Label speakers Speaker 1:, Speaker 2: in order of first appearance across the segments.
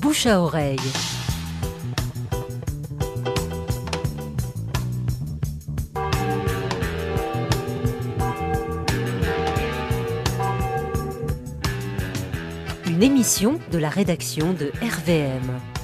Speaker 1: bouche à oreille. Une émission de la rédaction de RVM.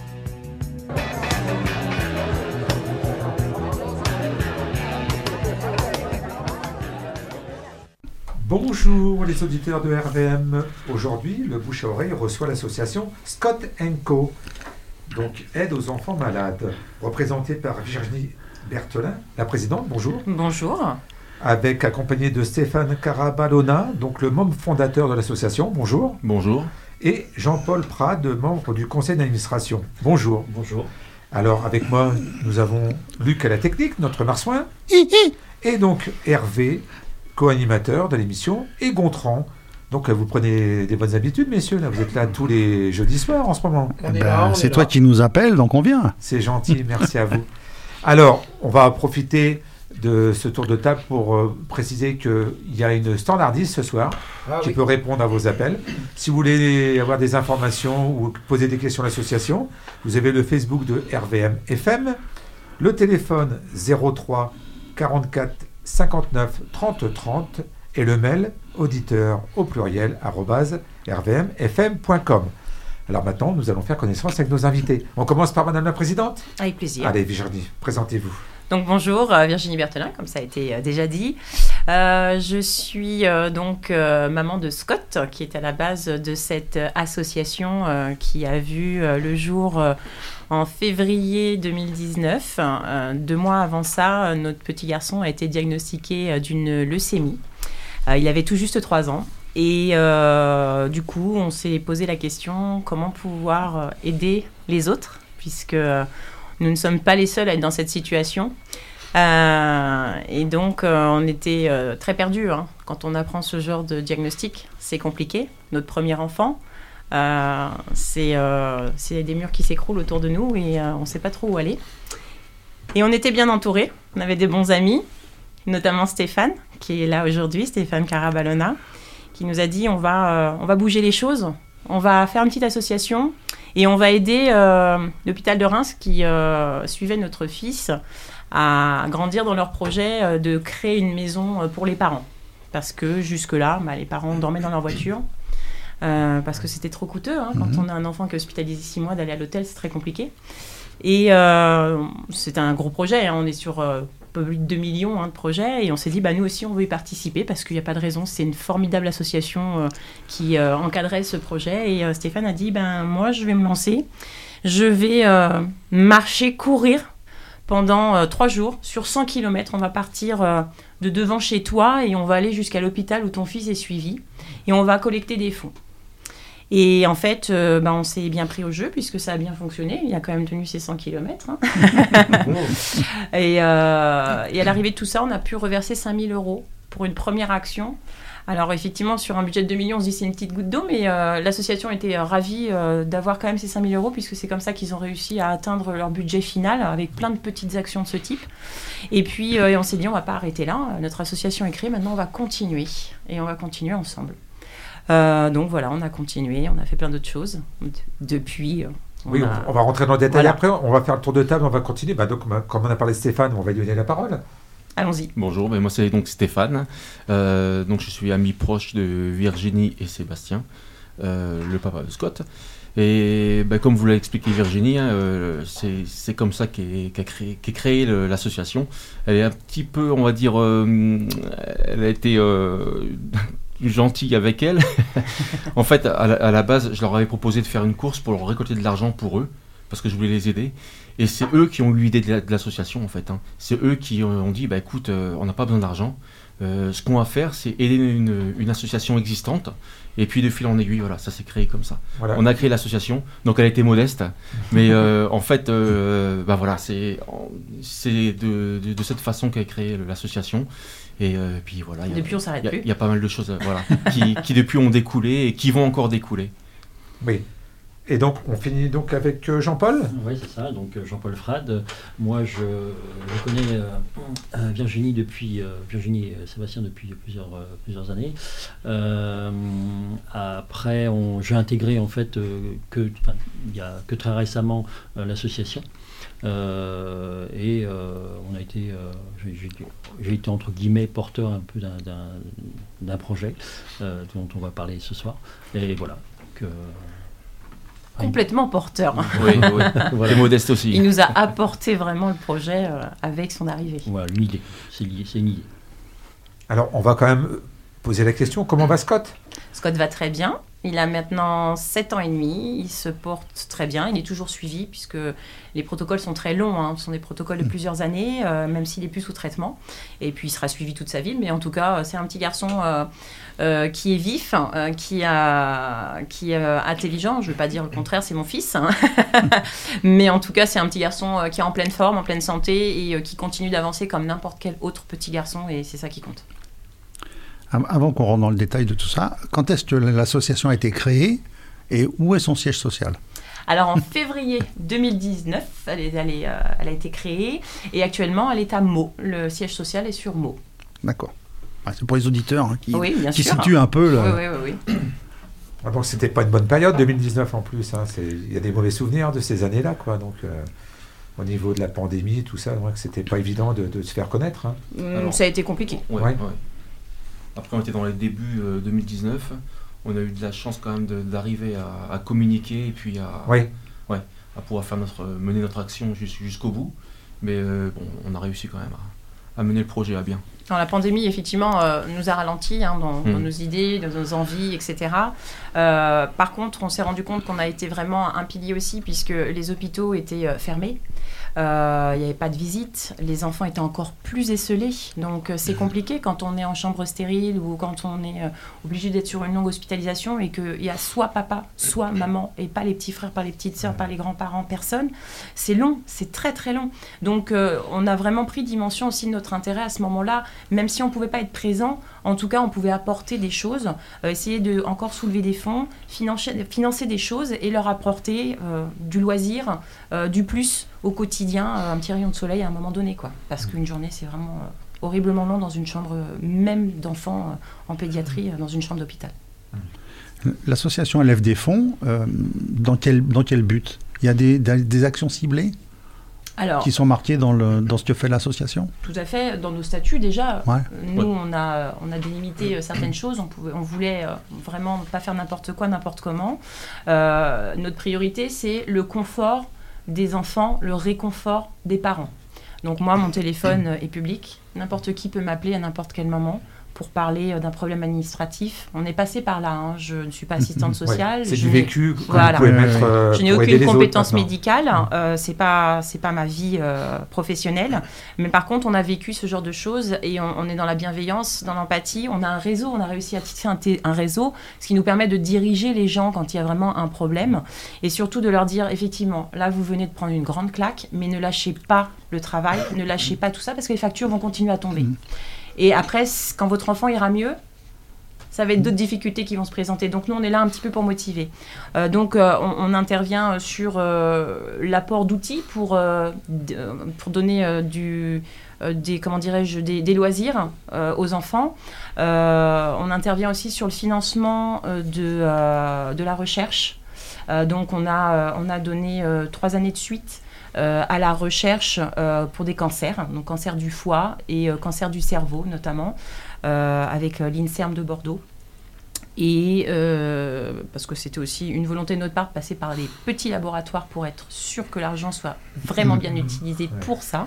Speaker 2: Bonjour les auditeurs de RVM. Aujourd'hui, le bouche à oreille reçoit l'association Scott & Co. Donc aide aux enfants malades, représentée par Virginie Berthelin, la présidente. Bonjour.
Speaker 3: Bonjour.
Speaker 2: Accompagné de Stéphane Carabalona, donc le membre fondateur de l'association. Bonjour.
Speaker 4: Bonjour.
Speaker 2: Et Jean-Paul Prade, membre du conseil d'administration. Bonjour.
Speaker 4: Bonjour.
Speaker 2: Alors avec moi, nous avons Luc à la technique, notre marsouin, et donc Hervé, co-animateur de l'émission, et Gontran. Donc vous prenez des bonnes habitudes, messieurs, là, vous êtes là tous les jeudis soirs en ce moment.
Speaker 5: C'est toi qui nous appelles, donc on vient.
Speaker 2: C'est gentil, merci à vous. Alors, on va profiter de ce tour de table pour préciser qu'il y a une standardiste ce soir qui peut répondre à vos appels. Si vous voulez avoir des informations ou poser des questions à l'association, vous avez le Facebook de RVM FM, le téléphone 03 44 59 30 30 et le mail auditeur au pluriel @rvmfm.com. Alors maintenant, nous allons faire connaissance avec nos invités. On commence par Madame la Présidente.
Speaker 3: Avec plaisir.
Speaker 2: Allez, Virginie, présentez-vous.
Speaker 3: Donc bonjour, Virginie Berthelin, comme ça a été déjà dit. Je suis donc maman de Scott, qui est à la base de cette association qui a vu le jour en février 2019. 2 mois avant ça, notre petit garçon a été diagnostiqué d'une leucémie. Il avait tout juste 3 ans. Et du coup, on s'est posé la question comment pouvoir aider les autres, puisque nous ne sommes pas les seuls à être dans cette situation. Et donc, on était très perdus. Quand on apprend ce genre de diagnostic, c'est compliqué. Notre premier enfant, c'est des murs qui s'écroulent autour de nous et on ne sait pas trop où aller. Et on était bien entourés. On avait des bons amis, notamment Stéphane, qui est là aujourd'hui, Stéphane Carabalona, qui nous a dit on va bouger les choses, on va faire une petite association et on va aider l'hôpital de Reims qui suivait notre fils à grandir dans leur projet de créer une maison pour les parents. Parce que jusque-là, les parents dormaient dans leur voiture, parce que c'était trop coûteux. Quand on a un enfant qui est hospitalisé 6 mois, d'aller à l'hôtel, c'est très compliqué. Et c'est un gros projet, on est sur plus de 2 millions de projets, et on s'est dit, nous aussi, on veut y participer, parce qu'il n'y a pas de raison, c'est une formidable association qui encadrait ce projet, et Stéphane a dit, moi, je vais me lancer, je vais marcher, courir, pendant 3 jours, sur 100 km, on va partir de devant chez toi, et on va aller jusqu'à l'hôpital où ton fils est suivi, et on va collecter des fonds. Et en fait, on s'est bien pris au jeu puisque ça a bien fonctionné. Il a quand même tenu ses 100 km. Et à l'arrivée de tout ça, on a pu reverser 5 000 € pour une première action. Alors effectivement, sur un budget de 2 millions, on se dit c'est une petite goutte d'eau, mais l'association était ravie d'avoir quand même ces 5 000 € puisque c'est comme ça qu'ils ont réussi à atteindre leur budget final avec plein de petites actions de ce type. Et puis on s'est dit on ne va pas arrêter là. Notre association est créée, maintenant on va continuer. Et on va continuer ensemble. Donc voilà, on a continué, on a fait plein d'autres choses depuis.
Speaker 2: On va rentrer dans le détail après, on va faire le tour de table, on va continuer. Donc, comme on a parlé de Stéphane, on va lui donner la parole.
Speaker 3: Allons-y.
Speaker 4: Bonjour, moi c'est donc Stéphane. Donc je suis ami proche de Virginie et Sébastien, le papa de Scott. Et comme vous l'avez expliqué Virginie, c'est comme ça qu'est créée l'association. Elle est un petit peu, on va dire, elle a été gentille avec elle. En fait, à la base, je leur avais proposé de faire une course pour leur récolter de l'argent pour eux, parce que je voulais les aider. Et c'est eux qui ont eu l'idée de l'association, en fait. C'est eux qui ont dit, écoute, on n'a pas besoin d'argent. Ce qu'on va faire, c'est aider une association existante. Et puis, de fil en aiguille, voilà, ça s'est créé comme ça. Voilà. On a créé l'association. Donc, elle a été modeste. Mais en fait, voilà, c'est de cette façon qu'elle a créé l'association. Et puis voilà.
Speaker 3: Depuis, on s'arrête plus.
Speaker 4: Il y a pas mal de choses qui depuis ont découlé et qui vont encore découler.
Speaker 2: Oui. Et donc, on finit donc avec Jean-Paul.
Speaker 6: Oui, c'est ça. Donc, Jean-Paul Frade. Moi, je connais Virginie et Sébastien depuis plusieurs années. Après, j'ai intégré en fait il y a que très récemment l'association. Et on a été, j'ai été entre guillemets porteur un peu d'un projet dont on va parler ce soir. Et voilà.
Speaker 3: Complètement porteur.
Speaker 4: Oui, voilà. Et modeste aussi.
Speaker 3: Il nous a apporté vraiment le projet avec son arrivée.
Speaker 6: Voilà, une idée. C'est une idée.
Speaker 2: Alors, on va quand même poser la question, comment va Scott ?
Speaker 3: Scott va très bien. Il a maintenant 7 ans et demi. Il se porte très bien. Il est toujours suivi puisque les protocoles sont très longs. Hein. Ce sont des protocoles de plusieurs années, même s'il n'est plus sous traitement. Et puis, il sera suivi toute sa vie. Mais en tout cas, c'est un petit garçon qui est vif, qui est intelligent. Je ne veux pas dire le contraire, c'est mon fils. Hein. Mais en tout cas, c'est un petit garçon qui est en pleine forme, en pleine santé et qui continue d'avancer comme n'importe quel autre petit garçon. Et c'est ça qui compte.
Speaker 5: Avant qu'on rentre dans le détail de tout ça, quand est-ce que l'association a été créée et où est son siège social ?
Speaker 3: Alors en février 2019, elle a été créée et actuellement elle est à Meaux. Le siège social est sur Meaux.
Speaker 5: D'accord. C'est pour les auditeurs qui
Speaker 3: sûr.
Speaker 5: situent un peu.
Speaker 3: Oui.
Speaker 2: Donc c'était pas une bonne période 2019 en plus. Hein. Il y a des mauvais souvenirs de ces années-là, quoi. Donc au niveau de la pandémie, tout ça, donc c'était pas évident de se faire connaître. Hein.
Speaker 3: Ça a été compliqué.
Speaker 4: Ouais. Après, on était dans les débuts 2019. On a eu de la chance quand même d'arriver à communiquer et puis à pouvoir mener notre action jusqu'au bout. Mais on a réussi quand même à mener le projet à bien.
Speaker 3: Alors, la pandémie, effectivement, nous a ralenti dans nos idées, dans nos envies, etc. Par contre, on s'est rendu compte qu'on a été vraiment un pilier aussi puisque les hôpitaux étaient fermés. Il n'y avait pas de visite, les enfants étaient encore plus esselés, donc c'est compliqué quand on est en chambre stérile ou quand on est obligé d'être sur une longue hospitalisation et qu'il y a soit papa, soit maman et pas les petits frères, pas les petites sœurs, pas les grands-parents, personne. C'est long, c'est très très long. Donc on a vraiment pris dimension aussi de notre intérêt à ce moment-là, même si on ne pouvait pas être présent, en tout cas on pouvait apporter des choses, essayer de encore soulever des fonds, financer des choses et leur apporter du loisir, du plus au quotidien, un petit rayon de soleil à un moment donné, quoi. Parce qu'une journée, c'est vraiment horriblement long dans une chambre, même d'enfants en pédiatrie, dans une chambre d'hôpital.
Speaker 5: L'association lève des fonds. Dans quel but ? Il y a des actions ciblées qui sont marquées dans ce que fait l'association ?
Speaker 3: Tout à fait. Dans nos statuts, déjà, nous, on a délimité certaines choses. On voulait vraiment pas faire n'importe quoi, n'importe comment. Notre priorité, c'est le confort des enfants, le réconfort des parents. Donc moi, mon téléphone est public. N'importe qui peut m'appeler à n'importe quel moment pour parler d'un problème administratif. On est passé par là. Hein. Je ne suis pas assistante sociale.
Speaker 2: C'est du vécu que vous
Speaker 3: voilà.
Speaker 2: pouvez mettre
Speaker 3: je n'ai
Speaker 2: pour aider
Speaker 3: aucune
Speaker 2: les
Speaker 3: compétence
Speaker 2: autres,
Speaker 3: médicale. C'est pas ma vie professionnelle. Mais par contre, on a vécu ce genre de choses et on est dans la bienveillance, dans l'empathie. On a un réseau. On a réussi à tisser un réseau, ce qui nous permet de diriger les gens quand il y a vraiment un problème et surtout de leur dire, effectivement, là, vous venez de prendre une grande claque, mais ne lâchez pas le travail, ne lâchez pas tout ça parce que les factures vont continuer à tomber. Et après, quand votre enfant ira mieux, ça va être d'autres difficultés qui vont se présenter. Donc nous, on est là un petit peu pour motiver. On intervient sur l'apport d'outils pour donner des loisirs aux enfants. On intervient aussi sur le financement de la recherche. Donc on a donné 3 années de suite à la recherche pour des cancers, donc cancer du foie et cancer du cerveau notamment, avec l'INSERM de Bordeaux. Et parce que c'était aussi une volonté de notre part de passer par les petits laboratoires pour être sûr que l'argent soit vraiment bien utilisé pour ça.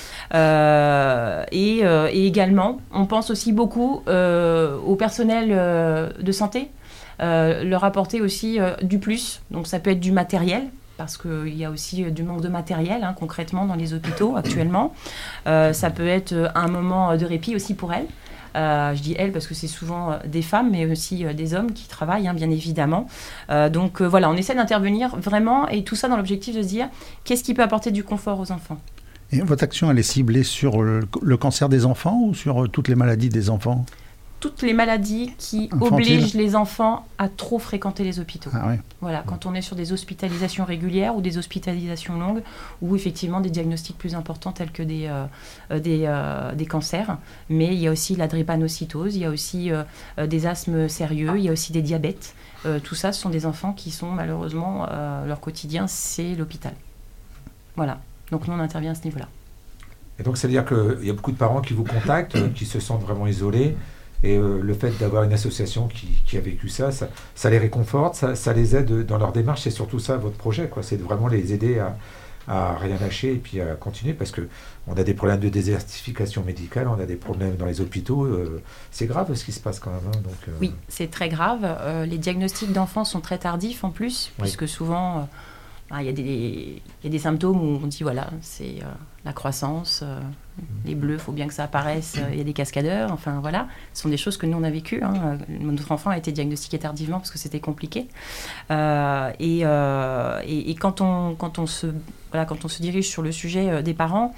Speaker 3: Et également, on pense aussi beaucoup au personnel de santé, leur apporter aussi du plus. Donc ça peut être du matériel, parce qu'il y a aussi du manque de matériel concrètement dans les hôpitaux actuellement. Ça peut être un moment de répit aussi pour elles. Je dis elles parce que c'est souvent des femmes, mais aussi des hommes qui travaillent, bien évidemment. Donc voilà, on essaie d'intervenir vraiment, et tout ça dans l'objectif de se dire qu'est-ce qui peut apporter du confort aux enfants.
Speaker 5: Et votre action, elle est ciblée sur le cancer des enfants ou sur toutes les maladies des enfants ?
Speaker 3: toutes les maladies qui
Speaker 5: Infantile.
Speaker 3: obligent les enfants à trop fréquenter les hôpitaux.
Speaker 5: Ah oui.
Speaker 3: Voilà, quand on est sur des hospitalisations régulières ou des hospitalisations longues, ou effectivement des diagnostics plus importants tels que des cancers. Mais il y a aussi la drépanocytose, il y a aussi des asthmes sérieux, il y a aussi des diabètes. Tout ça, ce sont des enfants qui sont malheureusement, leur quotidien, c'est l'hôpital. Voilà, donc nous on intervient à ce niveau-là.
Speaker 2: Et donc, c'est-à-dire qu'il y a beaucoup de parents qui vous contactent, qui se sentent vraiment isolés. Et le fait d'avoir une association qui a vécu ça les réconforte, ça les aide dans leur démarche. C'est surtout ça, votre projet, quoi. C'est de vraiment les aider à rien lâcher et puis à continuer. Parce qu'on a des problèmes de désertification médicale, on a des problèmes dans les hôpitaux. C'est grave ce qui se passe quand même. Hein, donc,
Speaker 3: Oui, c'est très grave. Les diagnostics d'enfants sont très tardifs en plus, puisque souvent... il y a des symptômes où on dit voilà, c'est la croissance, les bleus, il faut bien que ça apparaisse, il y a des cascadeurs, enfin voilà, ce sont des choses que nous on a vécues. Hein. Notre enfant a été diagnostiqué tardivement parce que c'était compliqué. Et quand on se dirige sur le sujet des parents,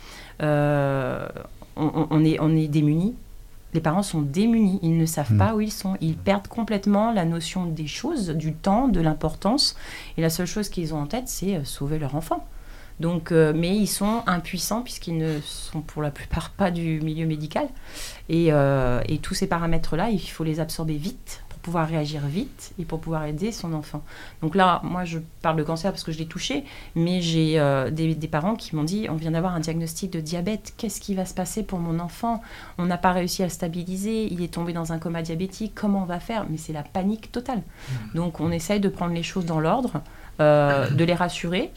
Speaker 3: on est démunis. Les parents sont démunis, ils ne savent pas où ils sont, ils perdent complètement la notion des choses, du temps, de l'importance, et la seule chose qu'ils ont en tête, c'est sauver leur enfant. Donc, mais ils sont impuissants puisqu'ils ne sont pour la plupart pas du milieu médical, et tous ces paramètres-là, il faut les absorber vite pour pouvoir réagir vite et pour pouvoir aider son enfant. Donc là, moi je parle de cancer parce que je l'ai touché, mais j'ai des parents qui m'ont dit, on vient d'avoir un diagnostic de diabète, qu'est-ce qui va se passer pour mon enfant ? On n'a pas réussi à le stabiliser, il est tombé dans un coma diabétique, comment on va faire ? Mais c'est la panique totale. Donc on essaye de prendre les choses dans l'ordre, de les rassurer.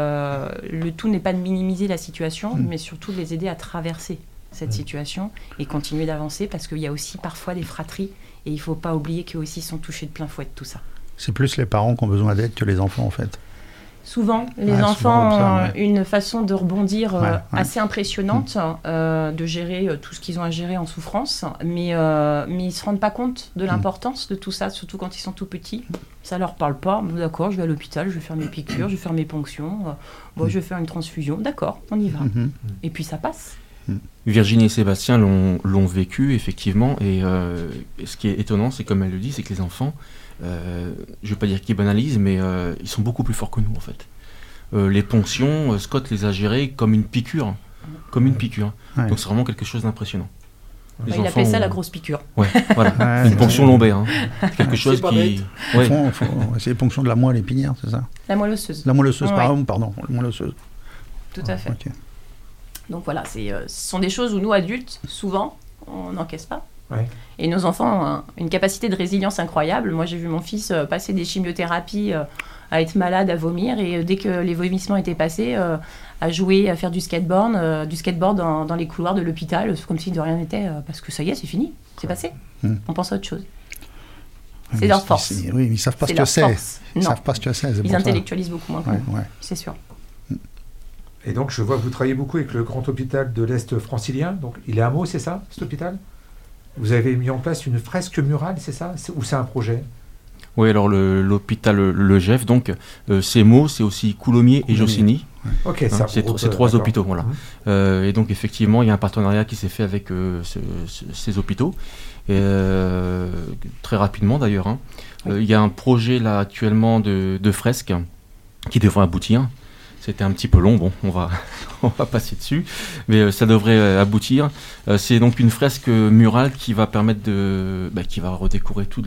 Speaker 3: Le tout n'est pas de minimiser la situation, mais surtout de les aider à traverser cette situation et continuer d'avancer parce qu'il y a aussi parfois des fratries et il ne faut pas oublier qu'eux aussi sont touchés de plein fouet de tout ça.
Speaker 5: C'est plus les parents qui ont besoin d'aide que les enfants en fait.
Speaker 3: Souvent, les enfants ont une façon de rebondir assez impressionnante, de gérer tout ce qu'ils ont à gérer en souffrance, mais ils ne se rendent pas compte de l'importance de tout ça, surtout quand ils sont tout petits. Ça ne leur parle pas. D'accord, je vais à l'hôpital, je vais faire mes piqûres, je vais faire mes ponctions, je vais faire une transfusion. D'accord, on y va. Et puis ça passe.
Speaker 4: Virginie et Sébastien l'ont vécu, effectivement, et ce qui est étonnant, c'est comme elle le dit, c'est que les enfants, je ne vais pas dire qu'ils banalisent, mais ils sont beaucoup plus forts que nous, en fait. Les ponctions, Scott les a gérées comme une piqûre. Ouais. Donc c'est vraiment quelque chose d'impressionnant.
Speaker 3: Il appelait ça la grosse piqûre.
Speaker 4: Ouais, voilà. Une ponction lombaire. Hein. C'est quelque chose qui...
Speaker 5: c'est les ponctions de la moelle épinière, c'est ça ?
Speaker 3: La moelle osseuse.
Speaker 5: La moelle osseuse, pardon, la moelle osseuse.
Speaker 3: Tout à fait. Okay. Donc voilà, ce sont des choses où nous, adultes, souvent, on n'encaisse pas. Ouais. Et nos enfants ont une capacité de résilience incroyable. Moi, j'ai vu mon fils passer des chimiothérapies, à être malade, à vomir, et dès que les vomissements étaient passés, à jouer, à faire du skateboard dans les couloirs de l'hôpital, comme si de rien n'était, parce que ça y est, c'est fini, c'est passé. On pense à autre chose. C'est leur force.
Speaker 5: Oui, ils ne savent pas ce que c'est. Ils ne savent pas ce que c'est.
Speaker 3: Ils intellectualisent beaucoup moins. C'est sûr.
Speaker 2: Et donc, je vois que vous travaillez beaucoup avec le grand hôpital de l'Est francilien. Donc, il est à Meaux, c'est ça, cet hôpital ? Vous avez mis en place une fresque murale, c'est ça ? Ou c'est un projet ?
Speaker 4: Oui, alors l'hôpital Le Gef, donc, c'est Meaux, c'est aussi Coulommiers et Jossigny.
Speaker 2: Ok, ça.
Speaker 4: C'est trois hôpitaux, voilà. Et donc, effectivement, il y a un partenariat qui s'est fait avec ces hôpitaux. Et, très rapidement, d'ailleurs. Hein. Il y a un projet, là, actuellement, de fresque qui devrait aboutir. C'était un petit peu long, bon, on va passer dessus, mais ça devrait aboutir. C'est donc une fresque murale qui va permettre qui va redécorer tout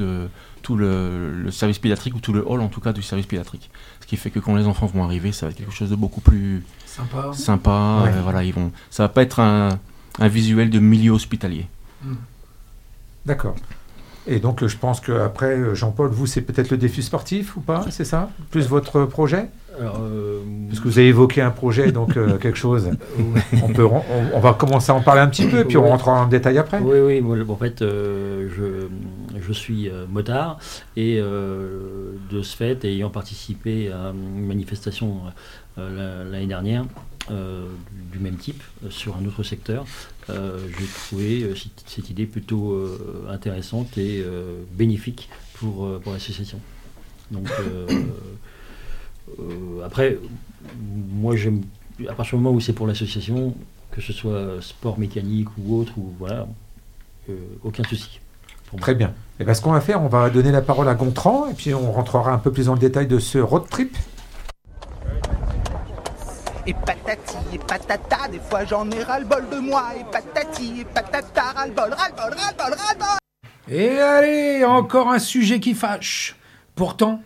Speaker 4: le service pédiatrique, ou tout le hall en tout cas du service pédiatrique. Ce qui fait que quand les enfants vont arriver, ça va être quelque chose de beaucoup plus sympa. Ouais. Voilà, ça va pas être un visuel de milieu hospitalier.
Speaker 2: D'accord. Et donc je pense qu'après, Jean-Paul, vous, c'est peut-être le défi sportif ou pas, c'est ça ? Plus votre projet ? Alors, parce que vous avez évoqué un projet, donc quelque chose. On va commencer à en parler un petit peu, puis on rentrera en détail après.
Speaker 6: Oui. En fait, je suis motard, et de ce fait, ayant participé à une manifestation l'année dernière du même type sur un autre secteur, j'ai trouvé cette idée plutôt intéressante et bénéfique pour l'association. Donc après, moi j'aime, à partir du moment où c'est pour l'association, que ce soit sport mécanique ou autre, ou voilà, aucun souci.
Speaker 2: Très bien. Et bien, ce qu'on va faire, on va donner la parole à Gontran, et puis on rentrera un peu plus dans le détail de ce road trip.
Speaker 7: Et patati et patata, des fois j'en ai ras-le-bol de moi. Et patati et patata, ras-le-bol, ras-le-bol, ras-le-bol, ras-le-bol.
Speaker 8: Et allez, encore un sujet qui fâche. Pourtant,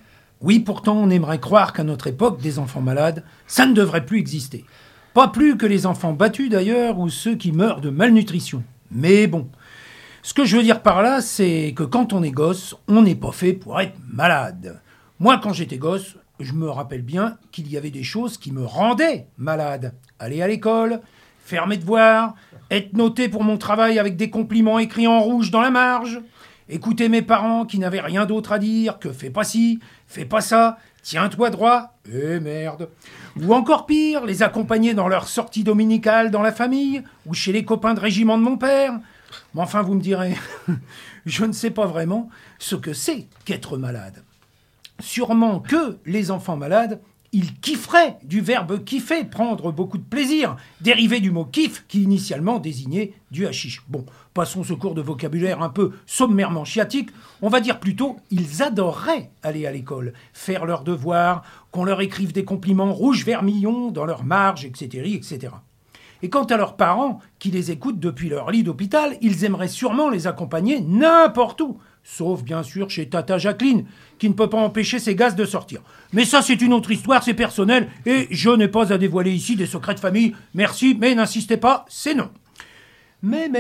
Speaker 8: on aimerait croire qu'à notre époque, des enfants malades, ça ne devrait plus exister. Pas plus que les enfants battus d'ailleurs, ou ceux qui meurent de malnutrition. Mais bon, ce que je veux dire par là, c'est que quand on est gosse, on n'est pas fait pour être malade. Moi, quand j'étais gosse, je me rappelle bien qu'il y avait des choses qui me rendaient malade. Aller à l'école, faire mes devoirs, être noté pour mon travail avec des compliments écrits en rouge dans la marge, écouter mes parents qui n'avaient rien d'autre à dire que fais pas ci, fais pas ça, tiens-toi droit, merde. Ou encore pire, les accompagner dans leur sortie dominicale dans la famille ou chez les copains de régiment de mon père. Mais enfin, vous me direz, je ne sais pas vraiment ce que c'est qu'être malade. Sûrement que les enfants malades, ils kifferaient du verbe kiffer, prendre beaucoup de plaisir, dérivé du mot kiff qui initialement désignait du hashish. Bon, passons ce cours de vocabulaire un peu sommairement chiatique, on va dire plutôt ils adoreraient aller à l'école, faire leurs devoirs, qu'on leur écrive des compliments rouge vermillon dans leur marge, etc., etc. Et quant à leurs parents, qui les écoutent depuis leur lit d'hôpital, ils aimeraient sûrement les accompagner n'importe où, sauf bien sûr chez Tata Jacqueline, qui ne peut pas empêcher ses gaz de sortir. Mais ça, c'est une autre histoire, c'est personnel, et je n'ai pas à dévoiler ici des secrets de famille. Merci, mais n'insistez pas, c'est non. Mais,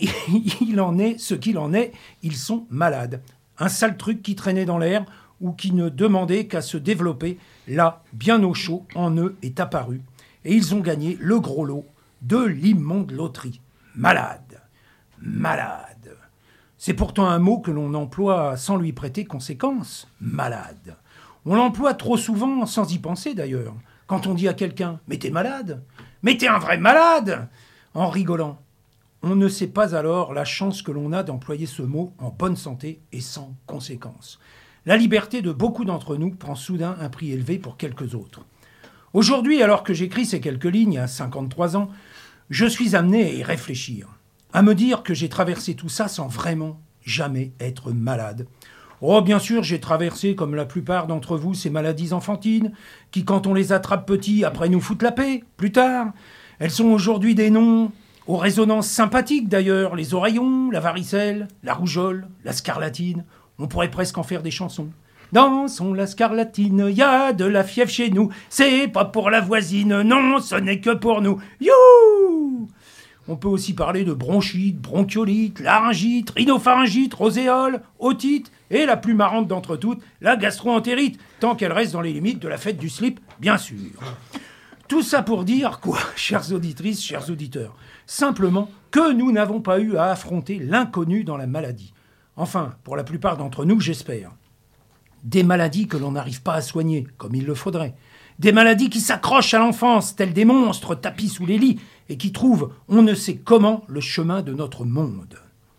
Speaker 8: il en est ce qu'il en est, ils sont malades. Un sale truc qui traînait dans l'air, ou qui ne demandait qu'à se développer, là, bien au chaud, en eux, est apparu. Et ils ont gagné le gros lot de l'immonde loterie. Malade. Malade. C'est pourtant un mot que l'on emploie sans lui prêter conséquence. Malade. On l'emploie trop souvent sans y penser d'ailleurs. Quand on dit à quelqu'un « mais t'es malade »,« mais t'es un vrai malade !» en rigolant. On ne sait pas alors la chance que l'on a d'employer ce mot en bonne santé et sans conséquence. La liberté de beaucoup d'entre nous prend soudain un prix élevé pour quelques autres. Aujourd'hui, alors que j'écris ces quelques lignes à 53 ans, je suis amené à y réfléchir, à me dire que j'ai traversé tout ça sans vraiment jamais être malade. Oh, bien sûr, j'ai traversé, comme la plupart d'entre vous, ces maladies enfantines, qui, quand on les attrape petits, après nous foutent la paix, plus tard. Elles sont aujourd'hui des noms aux résonances sympathiques d'ailleurs, les oreillons, la varicelle, la rougeole, la scarlatine. On pourrait presque en faire des chansons. Dansons la scarlatine, y a de la fièvre chez nous, c'est pas pour la voisine, non, ce n'est que pour nous. You! On peut aussi parler de bronchite, bronchiolite, laryngite, rhinopharyngite, roséole, otite, et la plus marrante d'entre toutes, la gastro-entérite, tant qu'elle reste dans les limites de la fête du slip, bien sûr. Tout ça pour dire quoi, chères auditrices, chers auditeurs? Simplement que nous n'avons pas eu à affronter l'inconnu dans la maladie. Enfin, pour la plupart d'entre nous, j'espère. Des maladies que l'on n'arrive pas à soigner, comme il le faudrait. Des maladies qui s'accrochent à l'enfance, tels des monstres tapis sous les lits, et qui trouvent, on ne sait comment, le chemin de notre monde.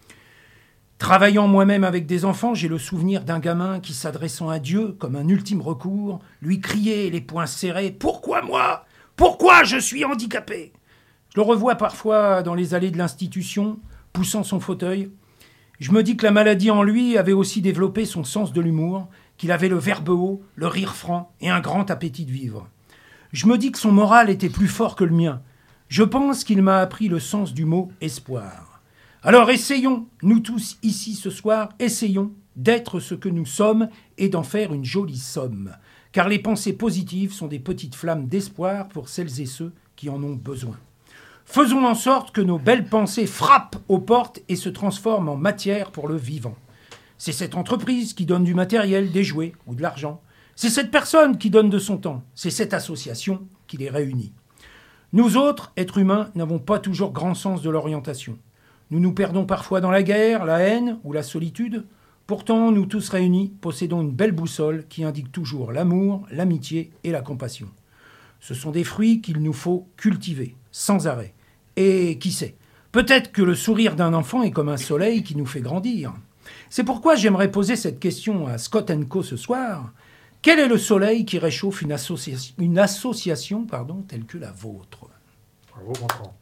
Speaker 8: Travaillant moi-même avec des enfants, j'ai le souvenir d'un gamin qui, s'adressant à Dieu comme un ultime recours, lui criait les poings serrés « Pourquoi moi ? Pourquoi je suis handicapé ?» Je le revois parfois dans les allées de l'institution, poussant son fauteuil. Je me dis que la maladie en lui avait aussi développé son sens de l'humour, qu'il avait le verbe haut, le rire franc et un grand appétit de vivre. Je me dis que son moral était plus fort que le mien. Je pense qu'il m'a appris le sens du mot « espoir ». Alors essayons, nous tous ici ce soir, essayons d'être ce que nous sommes et d'en faire une jolie somme. Car les pensées positives sont des petites flammes d'espoir pour celles et ceux qui en ont besoin. Faisons en sorte que nos belles pensées frappent aux portes et se transforment en matière pour le vivant. C'est cette entreprise qui donne du matériel, des jouets ou de l'argent. C'est cette personne qui donne de son temps. C'est cette association qui les réunit. Nous autres, êtres humains, n'avons pas toujours grand sens de l'orientation. Nous nous perdons parfois dans la guerre, la haine ou la solitude. Pourtant, nous tous réunis possédons une belle boussole qui indique toujours l'amour, l'amitié et la compassion. Ce sont des fruits qu'il nous faut cultiver, sans arrêt. Et qui sait, peut-être que le sourire d'un enfant est comme un soleil qui nous fait grandir. C'est pourquoi j'aimerais poser cette question à Scott & Co ce soir. Quel est le soleil qui réchauffe une association telle que la vôtre?
Speaker 2: Bravo, Gontran.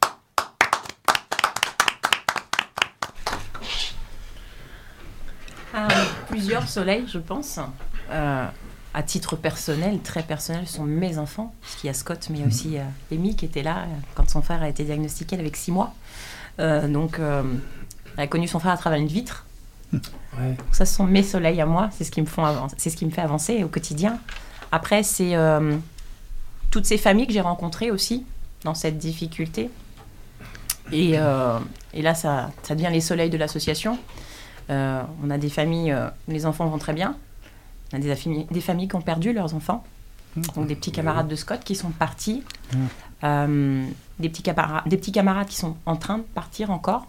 Speaker 3: plusieurs soleils, je pense. À titre personnel, très personnel, ce sont mes enfants. Parce qu'il y a Scott, mais il y a aussi Amy qui était là quand son frère a été diagnostiqué avec 6 mois. Donc, elle a connu son frère à travers une vitre. Ouais. Donc ça, ce sont mes soleils à moi. C'est ce qui me fait avancer au quotidien. Après, c'est toutes ces familles que j'ai rencontrées aussi dans cette difficulté. Et là, ça devient les soleils de l'association. On a des familles où les enfants vont très bien. On a des familles qui ont perdu leurs enfants. Donc des petits camarades de Scott qui sont partis. Des petits camarades qui sont en train de partir encore.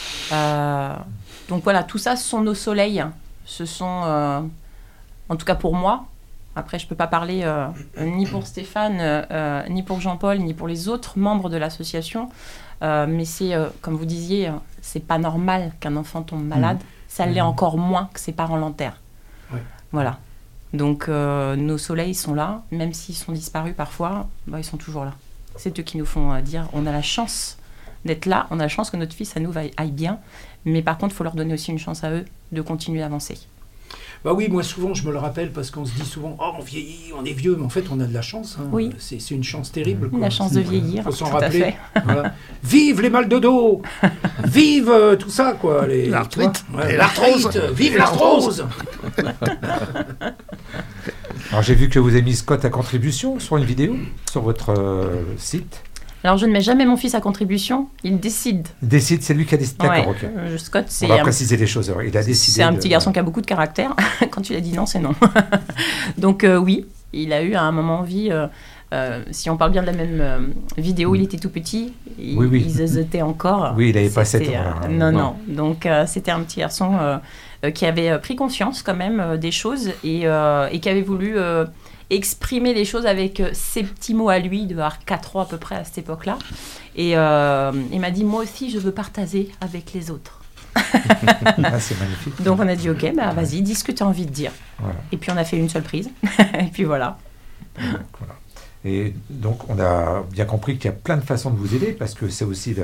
Speaker 3: Donc voilà, tout ça, ce sont nos soleils. Ce sont, en tout cas pour moi, après je ne peux pas parler ni pour Stéphane, ni pour Jean-Paul, ni pour les autres membres de l'association, mais c'est, comme vous disiez, c'est pas normal qu'un enfant tombe malade. Ça l'est encore moins que ses parents l'enterrent. Ouais. Voilà. Donc nos soleils sont là, même s'ils sont disparus parfois, ils sont toujours là. C'est eux qui nous font dire on a la chance d'être là, on a la chance que notre fils à nous aille bien, mais par contre il faut leur donner aussi une chance à eux de continuer à avancer.
Speaker 8: Bah oui, moi souvent je me le rappelle parce qu'on se dit souvent on vieillit, on est vieux, mais en fait on a de la chance. Hein.
Speaker 3: Oui.
Speaker 8: C'est une chance terrible.
Speaker 3: La chance de vieillir.
Speaker 8: Faut s'en rappeler. Voilà. Vive les mal de dos, vive tout ça quoi.
Speaker 5: L'arthrite,
Speaker 8: et l'arthrose, vive l'arthrose.
Speaker 2: Alors j'ai vu que vous avez mis Scott à contribution sur une vidéo sur votre site.
Speaker 3: Alors je ne mets jamais mon fils à contribution, il décide.
Speaker 2: Il décide, c'est lui qui a décidé. D'accord, ok.
Speaker 3: Scott, c'est
Speaker 2: on va préciser les choses. Il a décidé.
Speaker 3: C'est un petit garçon qui a beaucoup de caractère. Quand tu l'as dit non, c'est non. Donc oui, il a eu à un moment envie. Si on parle bien de la même vidéo, il était tout petit. Il zézotait encore.
Speaker 2: Oui, il n'avait pas 7 ans.
Speaker 3: Non. Donc c'était un petit garçon qui avait pris conscience quand même des choses et qui avait voulu exprimer les choses avec ses petits mots à lui, de 4 ans à peu près à cette époque-là. Et il m'a dit, moi aussi, je veux partager avec les autres.
Speaker 2: C'est magnifique.
Speaker 3: Donc on a dit, ok, vas-y, dis ce que tu as envie de dire. Voilà. Et puis on a fait une seule prise. Et puis voilà.
Speaker 2: Voilà. Et donc on a bien compris qu'il y a plein de façons de vous aider, parce que c'est aussi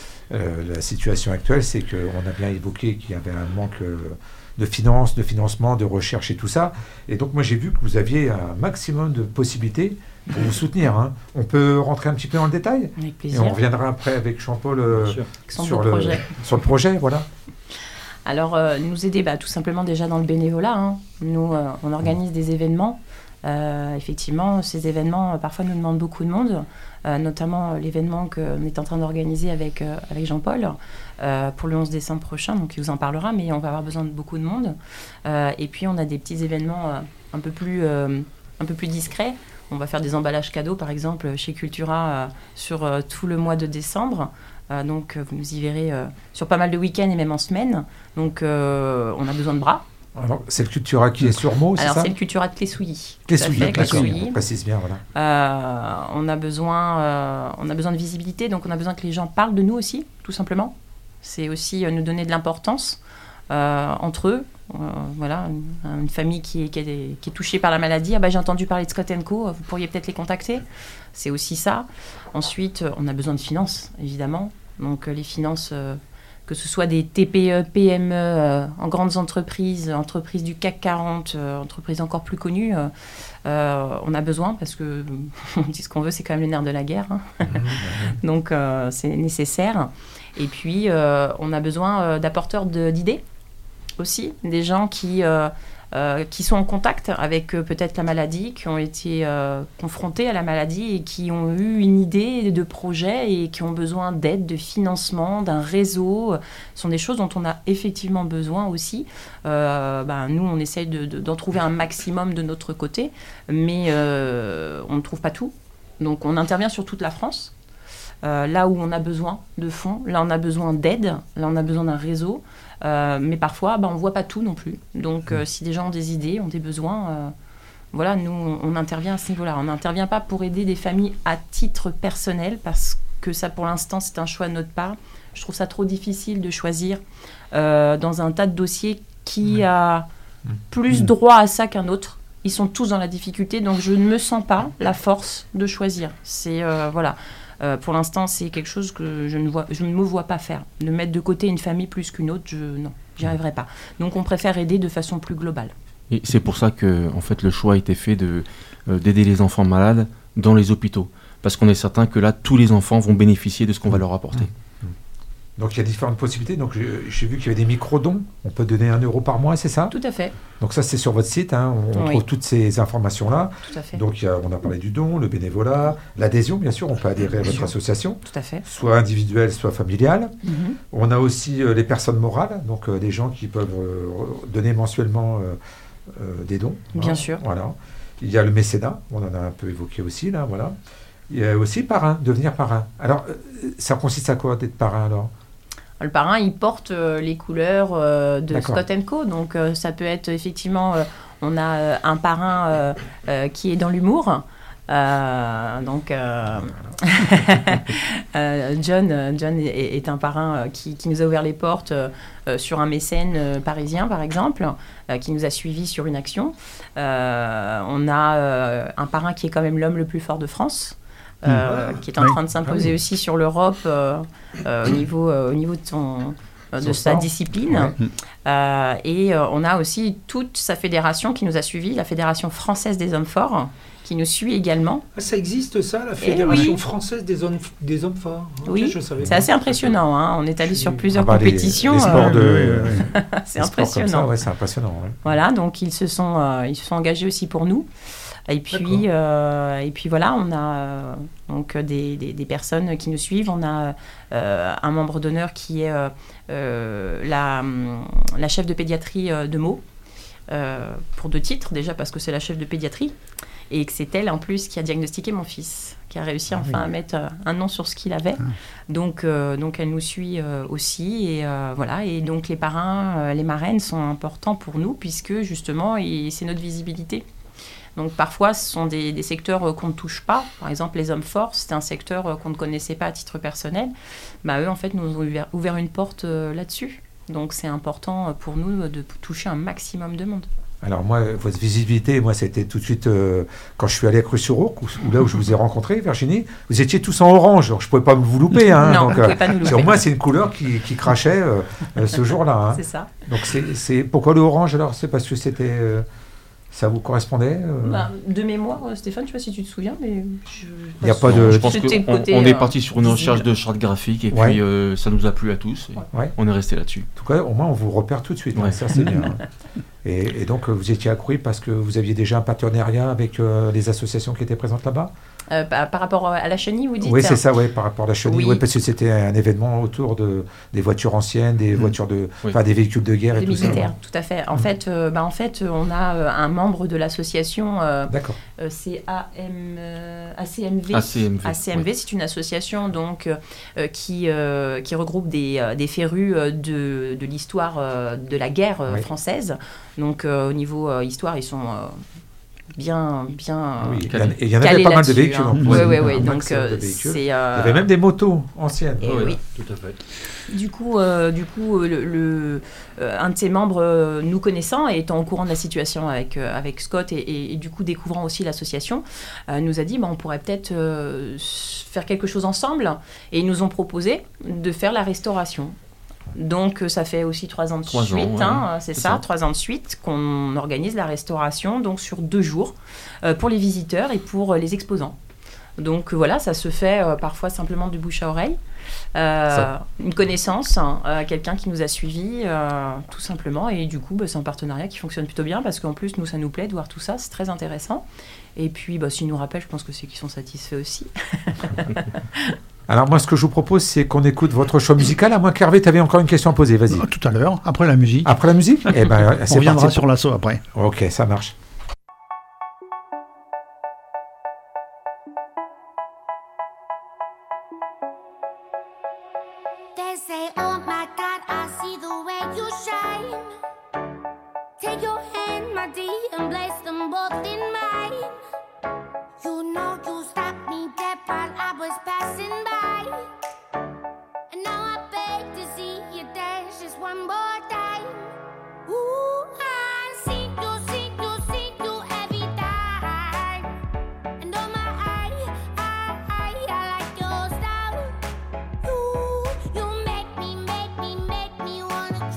Speaker 2: la situation actuelle, c'est qu'on a bien évoqué qu'il y avait un manque de finances, de financement, de recherche et tout ça. Et donc moi j'ai vu que vous aviez un maximum de possibilités pour vous soutenir. Hein. On peut rentrer un petit peu dans le détail.
Speaker 3: Avec plaisir.
Speaker 2: Et on reviendra après avec Jean-Paul sur le projet. Voilà.
Speaker 3: Alors nous aider tout simplement déjà dans le bénévolat. Hein. Nous on organise des événements. Effectivement, ces événements parfois nous demandent beaucoup de monde, notamment l'événement qu'on est en train d'organiser avec Jean-Paul pour le 11 décembre prochain, donc il vous en parlera, mais on va avoir besoin de beaucoup de monde. Et puis on a des petits événements un peu plus discrets. On va faire des emballages cadeaux par exemple chez Cultura sur tout le mois de décembre. Donc vous nous y verrez sur pas mal de week-ends et même en semaine. Donc on a besoin de bras.
Speaker 2: Alors, c'est le Cultura qui est sur Meaux, c'est ça ?
Speaker 3: Alors, c'est le Cultura de Clessouilly.
Speaker 2: Clessouilly, on précise bien,
Speaker 3: voilà. On a besoin de visibilité, donc on a besoin que les gens parlent de nous aussi, tout simplement. C'est aussi nous donner de l'importance entre eux. Voilà, une famille qui est touchée par la maladie. J'ai entendu parler de Scott & Co, vous pourriez peut-être les contacter. C'est aussi ça. Ensuite, on a besoin de finances, évidemment. Donc, les finances... que ce soit des TPE, PME, en grandes entreprises du CAC 40, entreprises encore plus connues, on a besoin, parce que on dit ce qu'on veut, c'est quand même le nerf de la guerre. Hein. Donc, c'est nécessaire. Et puis, on a besoin d'apporteurs d'idées aussi, des gens qui sont en contact avec peut-être la maladie, qui ont été confrontés à la maladie et qui ont eu une idée de projet et qui ont besoin d'aide, de financement, d'un réseau. Ce sont des choses dont on a effectivement besoin aussi. Nous, on essaye d'en trouver un maximum de notre côté, mais on ne trouve pas tout. Donc, on intervient sur toute la France. Là où on a besoin de fonds, là on a besoin d'aide, là on a besoin d'un réseau, mais parfois on ne voit pas tout non plus. Donc si des gens ont des idées, ont des besoins, voilà, nous on intervient à ce niveau-là. On n'intervient pas pour aider des familles à titre personnel, parce que ça pour l'instant c'est un choix de notre part. Je trouve ça trop difficile de choisir dans un tas de dossiers qui a plus droit à ça qu'un autre. Ils sont tous dans la difficulté, donc je ne me sens pas la force de choisir. C'est voilà. Pour l'instant, c'est quelque chose que je ne me vois pas faire. De mettre de côté une famille plus qu'une autre, non. J'y arriverai pas. Donc on préfère aider de façon plus globale.
Speaker 4: Et c'est pour ça que en fait, le choix a été fait d'aider les enfants malades dans les hôpitaux. Parce qu'on est certain que là, tous les enfants vont bénéficier de ce qu'on va leur apporter.
Speaker 2: Donc il y a différentes possibilités. Donc j'ai vu qu'il y avait des micro-dons. On peut donner 1 euro par mois, c'est ça ?
Speaker 3: Tout à fait.
Speaker 2: Donc ça, c'est sur votre site. Hein. On trouve toutes ces informations-là.
Speaker 3: Tout à fait.
Speaker 2: Donc on a parlé du don, le bénévolat, l'adhésion, bien sûr. On peut adhérer à votre association.
Speaker 3: Tout à fait.
Speaker 2: Soit individuelle, soit familiale. On a aussi les personnes morales, donc des gens qui peuvent donner mensuellement des dons.
Speaker 3: Bien sûr.
Speaker 2: Voilà. Il y a le mécénat, on en a un peu évoqué aussi, là, voilà. Il y a aussi parrain, devenir parrain. Alors, ça consiste à quoi d'être parrain, alors ?
Speaker 3: Le parrain, il porte les couleurs de Scott & Co. Donc, ça peut être effectivement... on a un parrain qui est dans l'humour. John est un parrain qui nous a ouvert les portes sur un mécène parisien, par exemple, qui nous a suivis sur une action. On a un parrain qui est quand même l'homme le plus fort de France. Qui est en train de s'imposer aussi sur l'Europe au niveau de sa discipline. Et on a aussi toute sa fédération qui nous a suivis, la Fédération française des hommes forts, qui nous suit également.
Speaker 8: Ça existe, ça, la Fédération française des hommes forts.
Speaker 3: Oui, c'est assez impressionnant. Hein. On est allé sur plusieurs compétitions.
Speaker 2: Les sports
Speaker 3: c'est impressionnant.
Speaker 2: Ça, c'est impressionnant. Ouais.
Speaker 3: Voilà, donc ils se sont engagés aussi pour nous. Et puis voilà, on a donc des personnes qui nous suivent. On a un membre d'honneur qui est la chef de pédiatrie de Meaux, pour 2 titres. Déjà parce que c'est la chef de pédiatrie et que c'est elle en plus qui a diagnostiqué mon fils, qui a réussi à mettre un nom sur ce qu'il avait. Donc elle nous suit aussi. Et voilà. Et donc les parrains, les marraines sont importants pour nous puisque justement c'est notre visibilité. Donc parfois, ce sont des secteurs qu'on ne touche pas. Par exemple, les hommes forts, c'était un secteur qu'on ne connaissait pas à titre personnel. Eux, en fait, nous ont ouvert une porte là-dessus. Donc c'est important pour nous de toucher un maximum de monde.
Speaker 2: Alors moi, votre visibilité, ça a été tout de suite quand je suis allé à Cru-sur-Ourcq, là où je vous ai rencontré, Virginie, vous étiez tous en orange, donc je ne pouvais pas vous louper. Hein,
Speaker 3: non,
Speaker 2: donc,
Speaker 3: vous ne pouvez pas nous louper.
Speaker 2: Sur moi, c'est une couleur qui crachait ce jour-là. Hein.
Speaker 3: C'est ça.
Speaker 2: Donc c'est pourquoi le orange alors ? C'est parce que c'était... ça vous correspondait
Speaker 3: De mémoire, Stéphane, je ne sais pas si tu te souviens, mais
Speaker 2: il n'y a pas de...
Speaker 4: Je pense qu'on est parti sur une recherche de charte graphique et puis ça nous a plu à tous. On est resté là-dessus.
Speaker 2: En tout cas, au moins, on vous repère tout de suite. Ça, c'est bien. Et donc, vous étiez accru parce que vous aviez déjà un partenariat avec les associations qui étaient présentes là-bas ?
Speaker 3: Par rapport à la chenille, vous dites ?
Speaker 2: Oui, c'est ça, par rapport à la chenille. Oui, parce que c'était un événement autour des voitures anciennes, des voitures des véhicules de guerre et tout ça. Des
Speaker 3: militaires, tout à fait. En fait, on a un membre de l'association, c'est ACMV. C'est une association donc qui regroupe des férus de l'histoire de la guerre française. Donc au niveau histoire, ils sont bien
Speaker 2: il y en avait pas mal de véhicules.
Speaker 3: Oui. Donc il
Speaker 2: y avait même des motos anciennes.
Speaker 3: Oui,
Speaker 6: tout à fait.
Speaker 3: Du coup, un de ses membres, nous connaissant et étant au courant de la situation avec Scott et du coup découvrant aussi l'association, nous a dit on pourrait peut-être faire quelque chose ensemble, et ils nous ont proposé de faire la restauration. Donc ça fait aussi 3 ans de suite, c'est ça, 3 ans de suite qu'on organise la restauration, donc sur 2 jours pour les visiteurs et pour les exposants. Donc voilà, ça se fait parfois simplement du bouche à oreille, une connaissance, quelqu'un qui nous a suivis tout simplement, et du coup c'est un partenariat qui fonctionne plutôt bien parce qu'en plus nous ça nous plaît de voir tout ça, c'est très intéressant. Et puis s'ils nous rappellent, je pense que c'est qu'ils sont satisfaits aussi.
Speaker 2: Alors moi, ce que je vous propose, c'est qu'on écoute votre choix musical. À moins qu'Hervé, tu avais encore une question à poser, vas-y.
Speaker 5: Tout à l'heure, après la musique.
Speaker 2: Après la musique ?
Speaker 5: On reviendra sur l'assaut après.
Speaker 2: Ok, ça marche.
Speaker 9: Wanna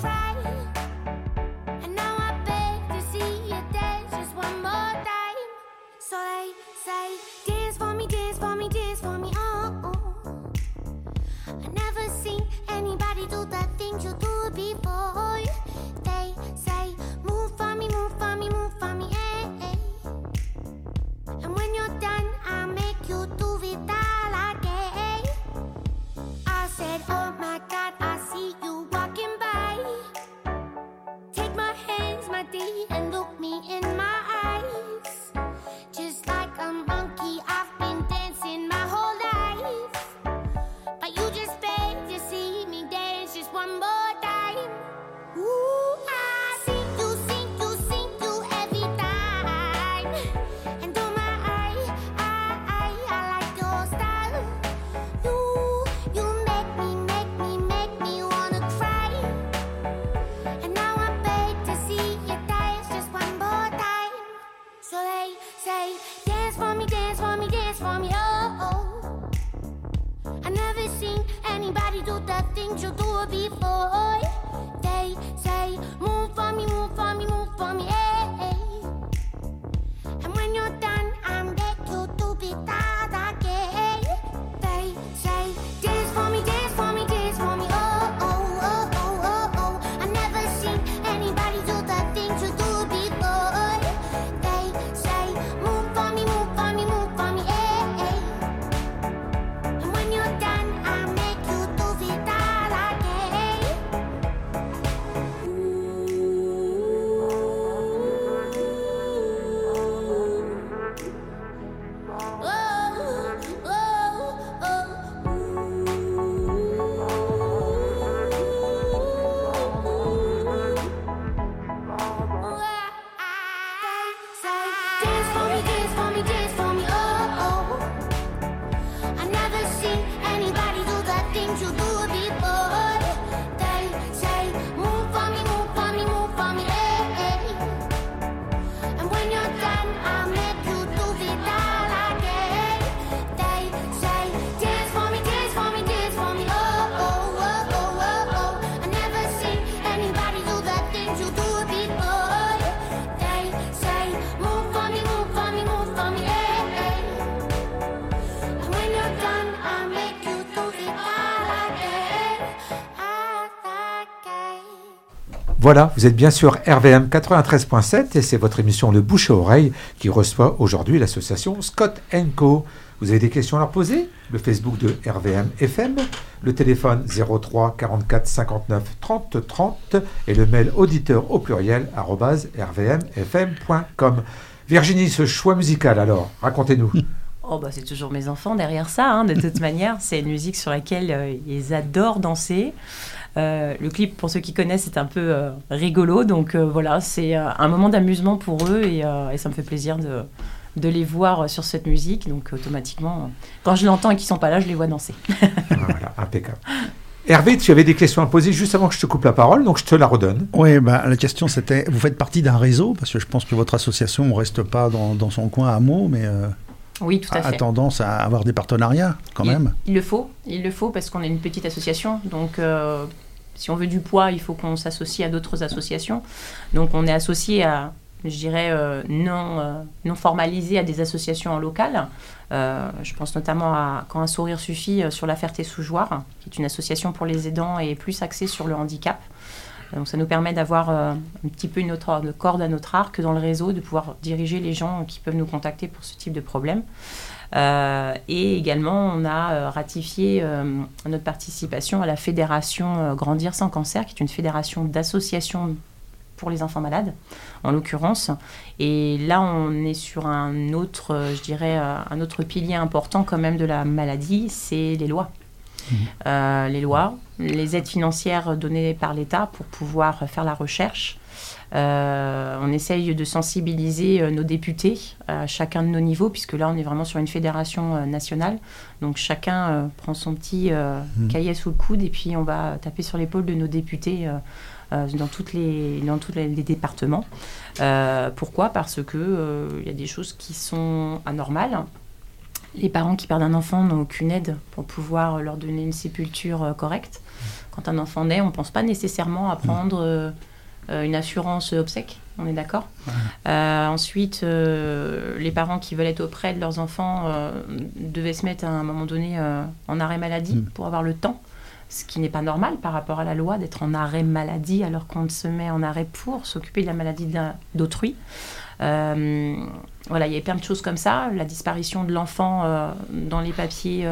Speaker 9: do the things you do before. They say, move for me, move for me, move for me, hey. And when you're done, I beg you to be that again. They say, dance for me, dance for me, dance for me, oh, oh, oh, oh, oh, oh. I never seen anybody do the things you do before. They say, move for me, move for me, move for me, hey. And when you're done, I make you do be that again. Dance for me, dance for me, dance for me, oh, oh. I never seen anybody do the things you do before. They say, move for me, move for me, move for me, hey. And when you're done, I'll make you do the that again. They say, dance for me, dance for me, dance for me, oh, oh, oh, oh, oh, oh. I never seen anybody do the things you do before. They say, move for me, move for me, move for me, hey. And when you're done, I'll make you do the that again.
Speaker 2: Voilà, vous êtes bien sur RVM 93.7 et c'est votre émission Le Bouche à Oreille qui reçoit aujourd'hui l'association Scott & Co. Vous avez des questions à leur poser? Le Facebook de RVM FM, le téléphone 03 44 59 30 30 et le mail auditeur au pluriel @rvmfm.com. Virginie, ce choix musical alors, racontez-nous.
Speaker 3: Oh bah c'est toujours mes enfants derrière ça, hein, de toute manière. C'est une musique sur laquelle ils adorent danser. Le clip, pour ceux qui connaissent, c'est un peu rigolo. Donc voilà, c'est un moment d'amusement pour eux et ça me fait plaisir de les voir sur cette musique. Donc automatiquement, quand je l'entends et qu'ils ne sont pas là, je les vois danser.
Speaker 2: Voilà, impeccable. Hervé, tu avais des questions à poser juste avant que je te coupe la parole, donc je te la redonne.
Speaker 5: Oui, la question c'était, vous faites partie d'un réseau, parce que je pense que votre association ne reste pas dans son coin à Meaux, mais
Speaker 3: oui, tout à fait.
Speaker 5: a tendance à avoir des partenariats quand même.
Speaker 3: Il le faut parce qu'on est une petite association, donc si on veut du poids, il faut qu'on s'associe à d'autres associations. Donc on est associé à, je dirais, non formalisé à des associations en local. Je pense notamment à Quand un sourire suffit sur la Ferté-sous-Jouarre, qui est une association pour les aidants et plus axée sur le handicap. Donc ça nous permet d'avoir un petit peu une autre corde à notre arc dans le réseau, de pouvoir diriger les gens qui peuvent nous contacter pour ce type de problème. Et également, on a ratifié notre participation à la fédération Grandir sans cancer, qui est une fédération d'associations pour les enfants malades, en l'occurrence. Et là, on est sur un autre, je dirais, un autre pilier important quand même de la maladie, c'est les lois. Les lois, les aides financières données par l'État pour pouvoir faire la recherche. On essaye de sensibiliser nos députés à chacun de nos niveaux, puisque là on est vraiment sur une fédération nationale, donc chacun prend son petit cahier sous le coude et puis on va taper sur l'épaule de nos députés dans tous les départements. Pourquoi ? Parce que y a des choses qui sont anormales. Les parents qui perdent un enfant n'ont aucune aide pour pouvoir leur donner une sépulture correcte. Quand un enfant naît, on ne pense pas nécessairement à prendre une assurance obsèque, on est d'accord ? Ensuite, les parents qui veulent être auprès de leurs enfants devaient se mettre à un moment donné en arrêt maladie pour avoir le temps, ce qui n'est pas normal par rapport à la loi d'être en arrêt maladie alors qu'on se met en arrêt pour s'occuper de la maladie d'autrui. Voilà, il y a plein de choses comme ça. La disparition de l'enfant dans les papiers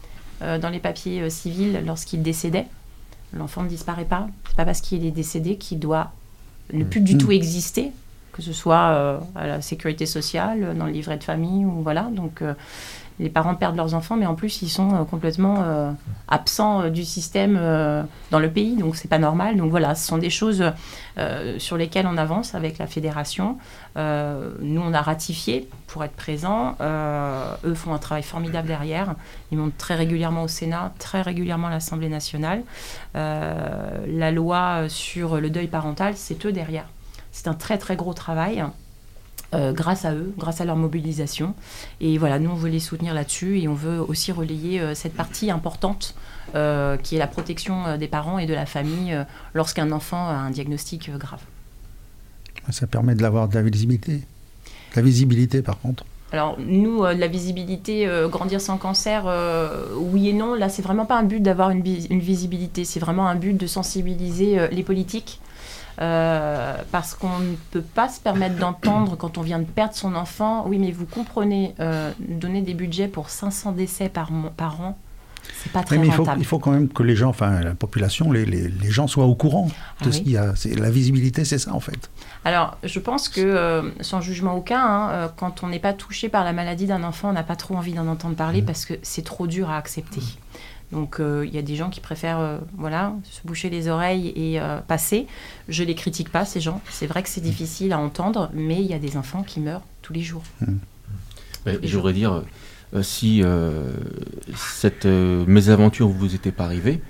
Speaker 3: civils lorsqu'il décédait. L'enfant ne disparaît pas. C'est pas parce qu'il est décédé qu'il doit ne plus du tout exister, que ce soit à la sécurité sociale, dans le livret de famille ou voilà. Donc les parents perdent leurs enfants, mais en plus ils sont complètement absents du système dans le pays, donc c'est pas normal. Donc voilà, ce sont des choses sur lesquelles on avance avec la fédération. Nous on a ratifié pour être présents. Eux font un travail formidable derrière. Ils montent très régulièrement au Sénat, très régulièrement à l'Assemblée nationale. La loi sur le deuil parental, c'est eux derrière. C'est un très très gros travail. grâce à eux, grâce à leur mobilisation. Et voilà, nous, on veut les soutenir là-dessus et on veut aussi relayer cette partie importante qui est la protection des parents et de la famille lorsqu'un enfant a un diagnostic grave.
Speaker 5: Ça permet d'avoir de la visibilité. La visibilité, par contre.
Speaker 3: Alors, nous, de la visibilité, grandir sans cancer, oui et non. Là, c'est vraiment pas un but d'avoir une visibilité. C'est vraiment un but de sensibiliser les politiques. Parce qu'on ne peut pas se permettre d'entendre, quand on vient de perdre son enfant, oui, mais vous comprenez, donner des budgets pour 500 décès par an, c'est pas très rentable.
Speaker 5: Il faut quand même que les gens, enfin la population, les gens soient au courant de ce qu'il y a. La visibilité, c'est ça en fait.
Speaker 3: Alors, je pense que, sans jugement aucun, quand on n'est pas touché par la maladie d'un enfant, on n'a pas trop envie d'en entendre parler parce que c'est trop dur à accepter. Donc, il y a des gens qui préfèrent se boucher les oreilles et passer. Je ne les critique pas, ces gens. C'est vrai que c'est difficile à entendre, mais il y a des enfants qui meurent tous les jours.
Speaker 4: Je voudrais dire, si cette mésaventure ne vous était pas arrivée,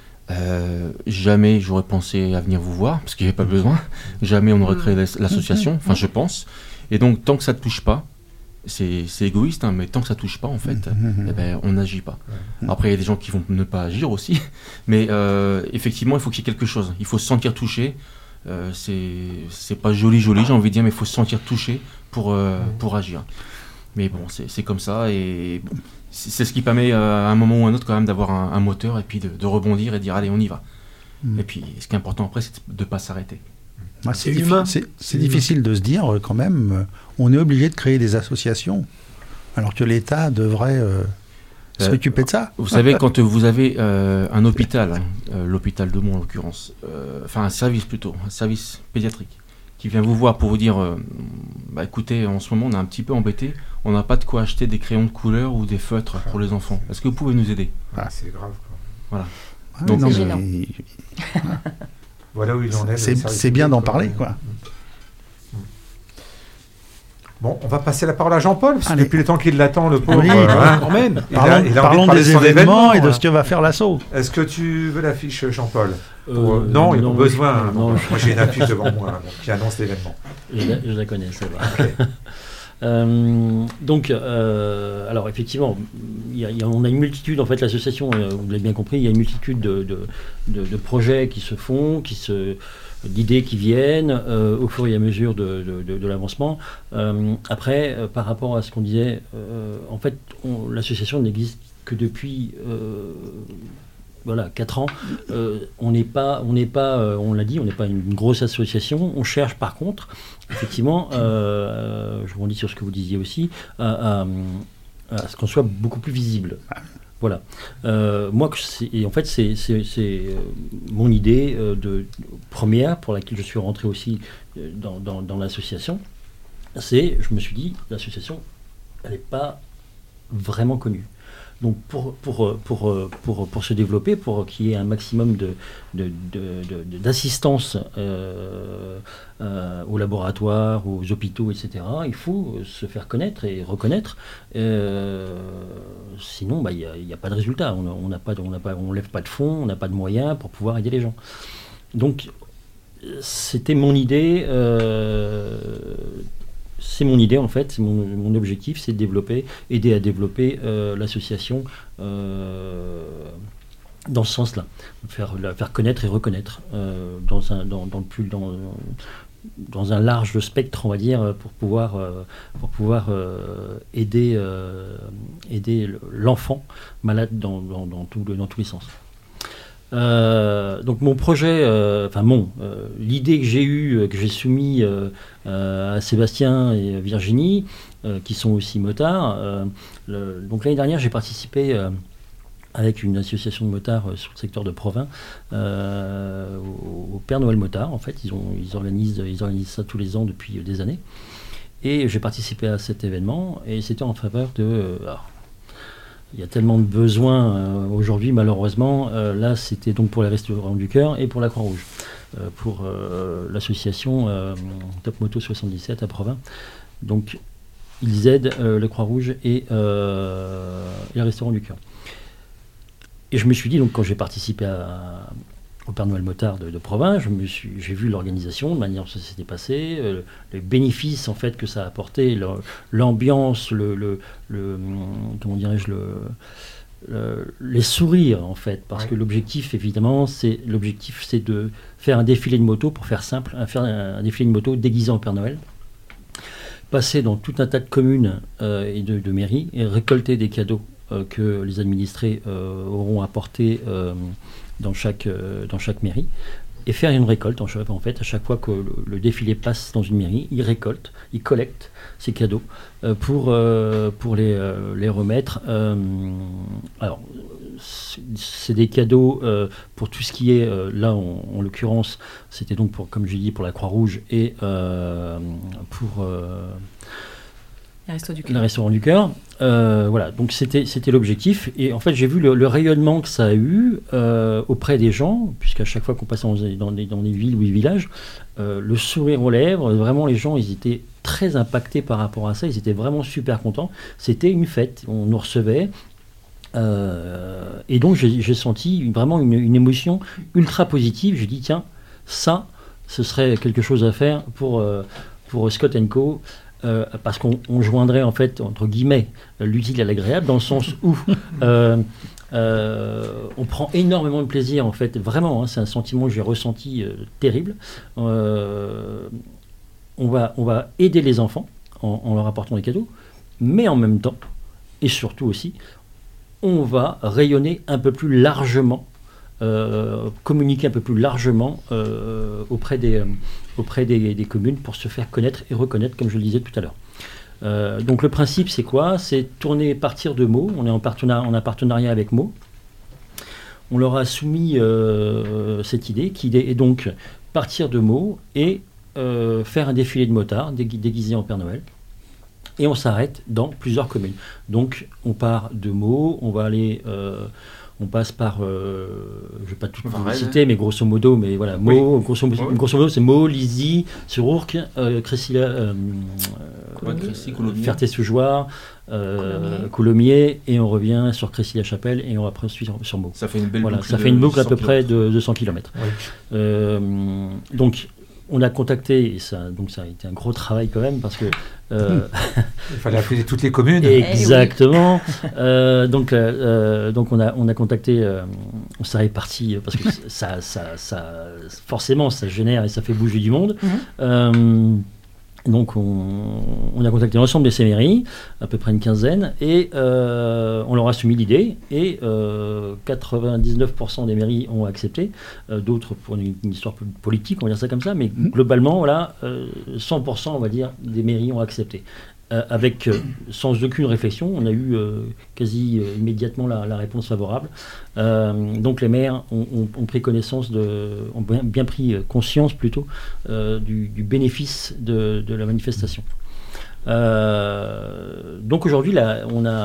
Speaker 4: jamais j'aurais pensé à venir vous voir, parce qu'il n'y avait pas besoin. Jamais on aurait créé l'association, enfin je pense. Et donc, tant que ça ne touche pas, c'est égoïste, hein, mais tant que ça touche pas, en fait, on n'agit pas. Après, il y a des gens qui vont ne pas agir aussi, mais effectivement, il faut qu'il y ait quelque chose. Il faut se sentir touché. C'est pas joli, j'ai envie de dire, mais il faut se sentir touché pour agir. Mais bon, c'est comme ça, et bon, c'est ce qui permet à un moment ou à un autre quand même d'avoir un moteur, et puis de rebondir et de dire allez, on y va. Et puis, ce qui est important après, c'est de ne pas s'arrêter.
Speaker 5: C'est humain. C'est difficile de se dire quand même, on est obligé de créer des associations, alors que l'État devrait s'occuper de ça.
Speaker 4: Vous savez, quand vous avez un hôpital, l'hôpital de Mont en l'occurrence, un service pédiatrique, qui vient vous voir pour vous dire écoutez, en ce moment on est un petit peu embêté, on n'a pas de quoi acheter des crayons de couleur ou des feutres pour les enfants. Est-ce que vous pouvez nous aider ?
Speaker 2: C'est grave.
Speaker 4: Voilà.
Speaker 3: Donc, c'est gênant.
Speaker 2: Voilà où il en est.
Speaker 5: C'est bien d'en parler, quoi.
Speaker 2: Bon, on va passer la parole à Jean-Paul, parce que depuis le temps qu'il l'attend, le pauvre.
Speaker 5: Oui,
Speaker 2: quand même.
Speaker 5: Parlons des événements et de ce que va faire l'asso.
Speaker 2: Est-ce que tu veux l'affiche, Jean-Paul Non, ils n'ont pas besoin.
Speaker 6: Non,
Speaker 2: moi, j'ai une affiche devant moi qui annonce l'événement.
Speaker 6: Je la connais, ça va. Okay. Alors effectivement, on a une multitude, en fait, l'association, vous l'avez bien compris, il y a une multitude de projets qui se font, d'idées qui viennent au fur et à mesure de l'avancement. Après, par rapport à ce qu'on disait, en fait, l'association n'existe que depuis 4 ans. On n'est pas, on l'a dit, on n'est pas une grosse association. On cherche par contre, effectivement, je rebondis sur ce que vous disiez aussi, à ce qu'on soit beaucoup plus visible. Voilà. Moi, en fait, c'est mon idée première pour laquelle je suis rentré aussi dans l'association. Je me suis dit, l'association, elle n'est pas vraiment connue. Donc pour se développer, pour qu'il y ait un maximum d'assistance aux laboratoires, aux hôpitaux, etc., il faut se faire connaître et reconnaître. Sinon, il n'y a pas de résultat. On lève pas de fonds, on n'a pas de moyens pour pouvoir aider les gens. Donc c'était mon idée. C'est mon idée, en fait, c'est mon objectif, c'est de aider à développer l'association dans ce sens-là, la faire connaître et reconnaître dans un large spectre, on va dire, pour pouvoir aider l'enfant malade dans tous les sens. Donc mon projet, l'idée que j'ai eue, que j'ai soumise à Sébastien et Virginie, qui sont aussi motards. Donc l'année dernière, j'ai participé avec une association de motards sur le secteur de Provins au Père Noël Motard. En fait, ils organisent ça tous les ans depuis des années. Et j'ai participé à cet événement et c'était en faveur de... il y a tellement de besoins aujourd'hui, malheureusement. Là, c'était donc pour les Restaurants du Cœur et pour la Croix-Rouge, pour l'association Top Moto 77 à Provins. Donc, ils aident la Croix-Rouge et les Restaurants du Cœur. Et je me suis dit, donc, quand j'ai participé au Père Noël motard de Provins. J'ai vu l'organisation, de manière dont ça s'était passé, les bénéfices en fait que ça a apporté, l'ambiance, comment dirais-je, les sourires en fait, parce que l'objectif évidemment c'est de faire un défilé de moto, pour faire simple, faire un défilé de moto déguisé en Père Noël, passer dans tout un tas de communes et de mairies et récolter des cadeaux que les administrés auront apportés dans chaque mairie, et faire une récolte en fait à chaque fois que le défilé passe dans une mairie, ils collectent ces cadeaux pour les remettre. Alors c'est des cadeaux pour tout ce qui est là en l'occurrence c'était donc comme je dis pour la Croix-Rouge et pour le restaurant du cœur. Voilà, donc c'était l'objectif. Et en fait, j'ai vu le rayonnement que ça a eu auprès des gens, puisqu'à chaque fois qu'on passait dans des villes ou des villages, le sourire aux lèvres, vraiment les gens, ils étaient très impactés par rapport à ça, ils étaient vraiment super contents. C'était une fête, on nous recevait. Et donc j'ai senti vraiment une émotion ultra positive. J'ai dit tiens, ça, ce serait quelque chose à faire pour Scott & Co. Parce qu'on joindrait en fait entre guillemets l'utile à l'agréable, dans le sens où on prend énormément de plaisir en fait, vraiment, hein, c'est un sentiment que j'ai ressenti terrible. On va aider les enfants en leur apportant des cadeaux, mais en même temps et surtout aussi on va rayonner un peu plus largement, communiquer un peu plus largement auprès des communes pour se faire connaître et reconnaître, comme je le disais tout à l'heure. Donc le principe c'est quoi ? C'est partir de Meaux. On est en partenariat avec Meaux. On leur a soumis cette idée qui est donc partir de Meaux et faire un défilé de motards déguisé en Père Noël. Et on s'arrête dans plusieurs communes. Donc on part de Meaux, on va aller... on passe par, je ne vais pas tout citer, mais grosso modo, mais voilà, Meaux, grosso modo, c'est Meaux, Lizy, Surourc, Ferté-sous-Jouarre, Coulommiers, et on revient sur Crécy-la-Chapelle, et on va après suivre sur Meaux.
Speaker 4: Ça fait une belle boucle.
Speaker 6: Ça fait une boucle à peu près de 100 km. Oui. Donc, on a contacté, et ça a été un gros travail quand même, parce que...
Speaker 2: il fallait appeler toutes les communes.
Speaker 6: Exactement. Donc on a contacté, on s'est réparti, parce que ça forcément, ça génère et ça fait bouger du monde. Donc on a contacté l'ensemble de ces mairies, à peu près une quinzaine, et on leur a soumis l'idée, et 99% des mairies ont accepté, d'autres pour une histoire politique, on va dire ça comme ça, mais globalement, voilà, 100% on va dire des mairies ont accepté. Avec sans aucune réflexion, on a eu quasi immédiatement la réponse favorable. Donc les maires ont pris connaissance ont bien pris conscience plutôt du bénéfice de la manifestation. Donc aujourd'hui, là,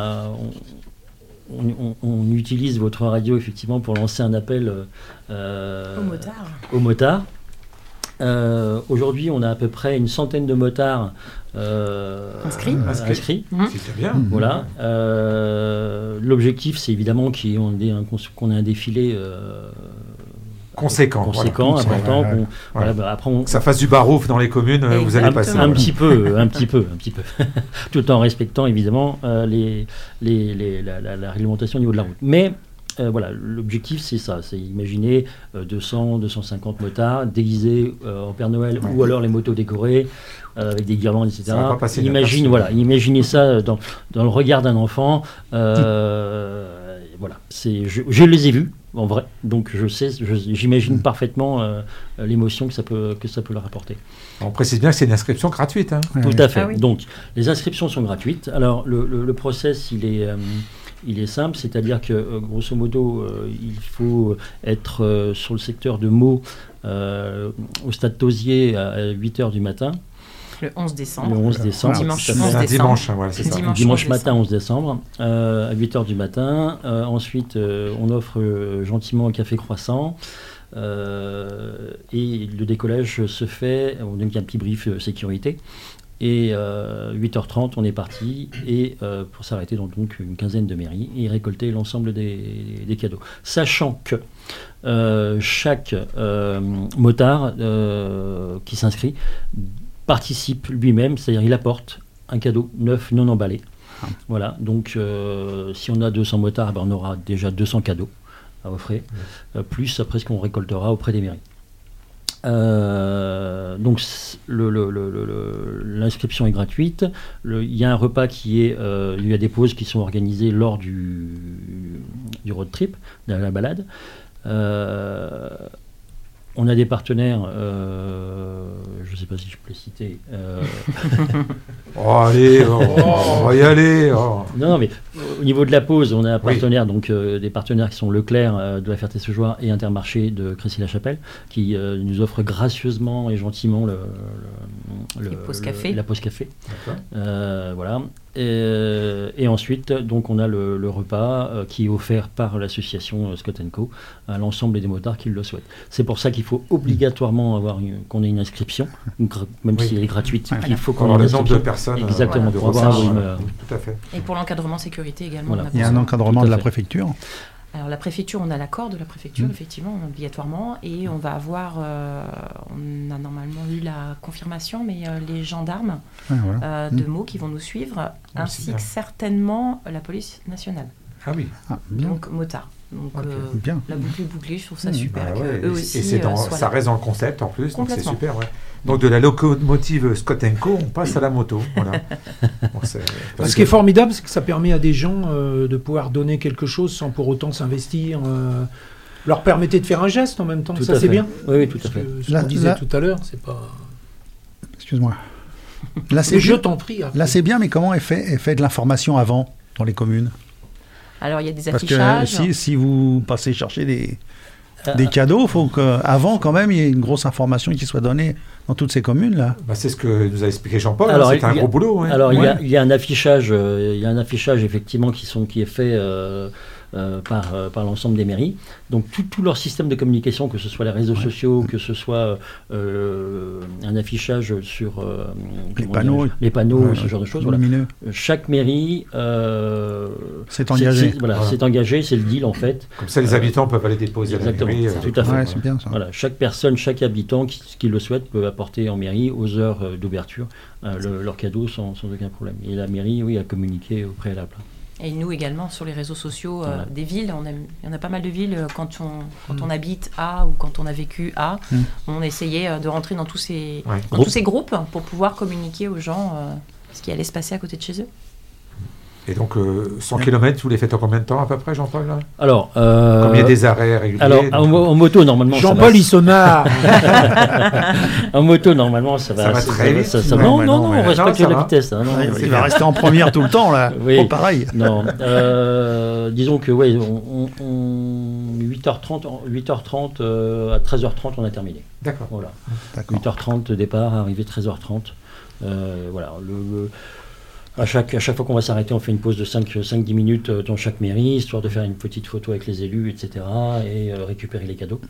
Speaker 6: on utilise votre radio effectivement pour lancer un appel aux motards. Aujourd'hui, on a à peu près une centaine de motards inscrits.
Speaker 2: C'est bien.
Speaker 6: Voilà. L'objectif, c'est évidemment qu'on ait un défilé
Speaker 2: conséquent,
Speaker 6: important.
Speaker 2: Voilà. Après, ça fasse du barouf dans les communes, vous allez passer.
Speaker 6: Un petit peu. Tout en respectant évidemment la réglementation au niveau de la route. Mais voilà, l'objectif c'est ça, c'est imaginer 200-250 motards déguisés en Père Noël, ou alors les motos décorées avec des guirlandes, etc. Imaginez ça dans le regard d'un enfant. Voilà, je les ai vus en vrai, donc j'imagine parfaitement l'émotion que ça peut leur apporter.
Speaker 2: On précise bien que c'est une inscription gratuite. Hein.
Speaker 6: Tout à fait. Ah oui. Donc les inscriptions sont gratuites. Alors le process il est simple, c'est-à-dire que grosso modo, il faut être sur le secteur de Meaux au stade Tauzier à 8h du matin.
Speaker 3: Le 11 décembre.
Speaker 6: Dimanche
Speaker 3: 11 décembre.
Speaker 6: Dimanche matin 11 décembre, à 8h du matin. Ensuite, on offre gentiment un café croissant. Et le décollage se fait, on donne un petit brief sécurité. Et 8h30, on est parti et pour s'arrêter dans donc une quinzaine de mairies et récolter l'ensemble des cadeaux. Sachant que chaque motard qui s'inscrit participe lui-même, c'est-à-dire il apporte un cadeau neuf non emballé. Voilà, donc si on a 200 motards, on aura déjà 200 cadeaux à offrir, plus après ce qu'on récoltera auprès des mairies. Donc l'inscription est gratuite. Il y a un repas il y a des pauses qui sont organisées lors du road trip, de la balade. On a des partenaires, je ne sais pas si je peux les citer.
Speaker 2: Allez, on va y aller.
Speaker 6: Non, mais au niveau de la pause, on a un partenaire, donc des partenaires qui sont Leclerc de la Ferté-Séjoire et Intermarché de Crécy-la-Chapelle, qui nous offrent gracieusement et gentiment la pause café. Voilà. Et ensuite, donc, on a le repas qui est offert par l'association Scott & Co à l'ensemble des motards qui le souhaitent. C'est pour ça qu'il faut obligatoirement qu'on ait une inscription, même si elle est gratuite. Il faut qu'on ait
Speaker 2: le nombre de personnes.
Speaker 6: Exactement, pour avoir
Speaker 2: tout à fait.
Speaker 3: Et pour l'encadrement sécurité également.
Speaker 5: Il y a un encadrement de la préfecture.
Speaker 3: Alors la préfecture, on a l'accord de la préfecture, effectivement, obligatoirement, et on va avoir, on a normalement eu la confirmation, mais les gendarmes de Meaux qui vont nous suivre, ainsi que certainement la police nationale.
Speaker 2: Ah oui.
Speaker 3: Donc motard. Donc la boucle est bouclée, je trouve ça super.
Speaker 2: Eux aussi, et ça reste dans le concept en plus, donc c'est super. Donc de la locomotive Scott & Co, on passe à la moto. Voilà.
Speaker 8: Ce qui est formidable, c'est que ça permet à des gens de pouvoir donner quelque chose sans pour autant s'investir. Leur permettez de faire un geste en même temps.
Speaker 6: Tout
Speaker 8: ça, c'est bien.
Speaker 6: Oui, tout à fait.
Speaker 8: Ce qu'on disait tout à l'heure, c'est pas...
Speaker 5: Excuse-moi. Là,
Speaker 8: je t'en prie.
Speaker 5: Là, c'est bien, mais comment est fait de l'information avant dans les communes ?
Speaker 3: Alors, il y a des affichages.
Speaker 5: Parce que si vous passez chercher des cadeaux, il faut qu'avant, quand même, il y ait une grosse information qui soit donnée dans toutes ces communes-là.
Speaker 2: C'est ce que nous a expliqué Jean-Paul. C'est un gros boulot.
Speaker 6: Alors, il y a un affichage, effectivement, qui est fait par l'ensemble des mairies. Donc, tout leur système de communication, que ce soit les réseaux sociaux, que ce soit un affichage sur les panneaux, ce genre de choses. Voilà. Chaque mairie
Speaker 5: s'est engagée.
Speaker 6: C'est engagé, c'est le deal en fait.
Speaker 2: Comme ça, les habitants peuvent aller déposer à la mairie.
Speaker 6: Tout à fait.
Speaker 5: Ouais, c'est bien ça.
Speaker 6: Voilà. Chaque personne, chaque habitant qui le souhaite peut apporter en mairie aux heures d'ouverture leur cadeau sans aucun problème. Et la mairie, a communiqué au préalable.
Speaker 3: Et nous également sur les réseaux sociaux des villes, il y en a pas mal de villes quand on habite à ou quand on a vécu à, on essayait de rentrer dans tous ces groupes pour pouvoir communiquer aux gens ce qui allait se passer à côté de chez eux.
Speaker 2: Et donc 100 km, vous les faites en combien de temps à peu près, Jean-Paul là ?
Speaker 6: Alors,
Speaker 2: combien des arrêts réguliers ?
Speaker 6: Alors, en moto, normalement,
Speaker 8: Jean-Paul Issonnard.
Speaker 6: En moto, normalement, ça va
Speaker 2: très vite.
Speaker 6: Non, on respecte la vitesse.
Speaker 5: Il va rester en première tout le temps, là.
Speaker 6: Oui.
Speaker 5: Pareil.
Speaker 6: Non. Disons que, 8h30 à 13h30, on a terminé.
Speaker 2: D'accord.
Speaker 6: Voilà. 8h30 départ, arrivé 13h30. Voilà. À chaque fois qu'on va s'arrêter, on fait une pause de 5-10 minutes dans chaque mairie, histoire de faire une petite photo avec les élus, etc. et récupérer les cadeaux.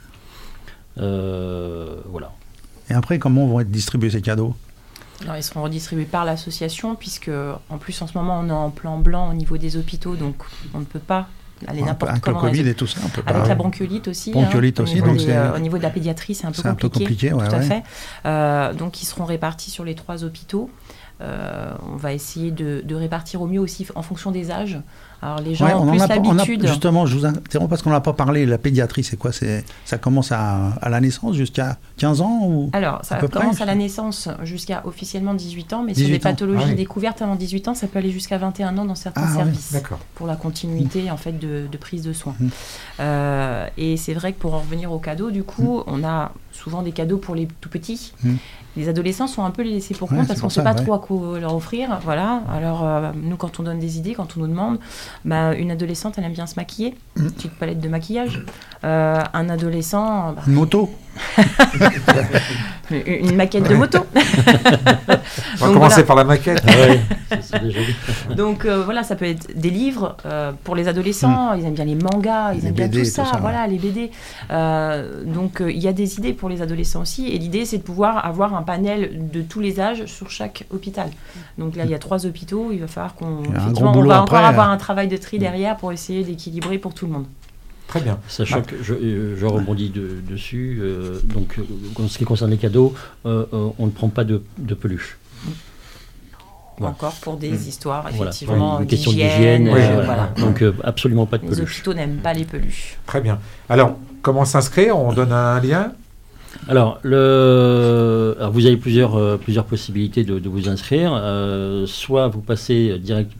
Speaker 6: Voilà.
Speaker 5: Et après, comment vont être distribués ces cadeaux ?
Speaker 3: Alors, ils seront redistribués par l'association, puisque en plus, en ce moment, on est en plan blanc au niveau des hôpitaux, donc on ne peut pas aller n'importe comment.
Speaker 5: Avec le Covid et tout ça, on peut pas.
Speaker 3: Avec la bronchiolite aussi. Au niveau de la pédiatrie, c'est un peu compliqué. Tout à fait. Donc, ils seront répartis sur les 3 hôpitaux. On va essayer de répartir au mieux aussi en fonction des âges. Alors les gens ont plus l'habitude.
Speaker 5: Justement, je vous interromps parce qu'on n'a pas parlé. La pédiatrie, c'est quoi ? Ça commence à la naissance jusqu'à 15 ans ou
Speaker 3: Alors, ça commence à la naissance jusqu'à officiellement 18 ans, mais sur des pathologies découvertes avant 18 ans, ça peut aller jusqu'à 21 ans dans certains services. Pour la continuité en fait de prise de soins. Et c'est vrai que pour en revenir aux cadeaux, du coup, on a souvent des cadeaux pour les tout petits. Les adolescents sont un peu laissés pour compte parce qu'on ne sait pas trop à quoi leur offrir. Voilà. Alors, nous, quand on donne des idées, quand on nous demande, une adolescente, elle aime bien se maquiller. Une petite palette de maquillage. Un adolescent...
Speaker 5: une moto.
Speaker 3: Une maquette de moto.
Speaker 2: On va commencer par la maquette.
Speaker 3: Donc voilà, ça peut être des livres pour les adolescents. Ils aiment bien les mangas, ils aiment bien tout ça. Voilà, les BD. Donc il y a des idées pour les adolescents aussi. Et l'idée, c'est de pouvoir avoir un panel de tous les âges sur chaque hôpital. Donc là, il y a 3 hôpitaux. Il va falloir qu'on va encore avoir un travail de tri derrière pour essayer d'équilibrer pour tout le monde.
Speaker 2: Très bien.
Speaker 6: Sachant que je rebondis dessus, donc en ce qui concerne les cadeaux, on ne prend pas de peluche.
Speaker 3: Voilà. Encore pour des histoires, effectivement,
Speaker 6: voilà. Une question d'hygiène.
Speaker 3: Voilà.
Speaker 6: Donc absolument pas de peluche.
Speaker 3: Les hôpitaux n'aiment pas les peluches.
Speaker 2: Très bien. Alors, comment s'inscrire? On donne un lien.
Speaker 6: Alors, vous avez plusieurs possibilités de vous inscrire. Soit vous passez direct.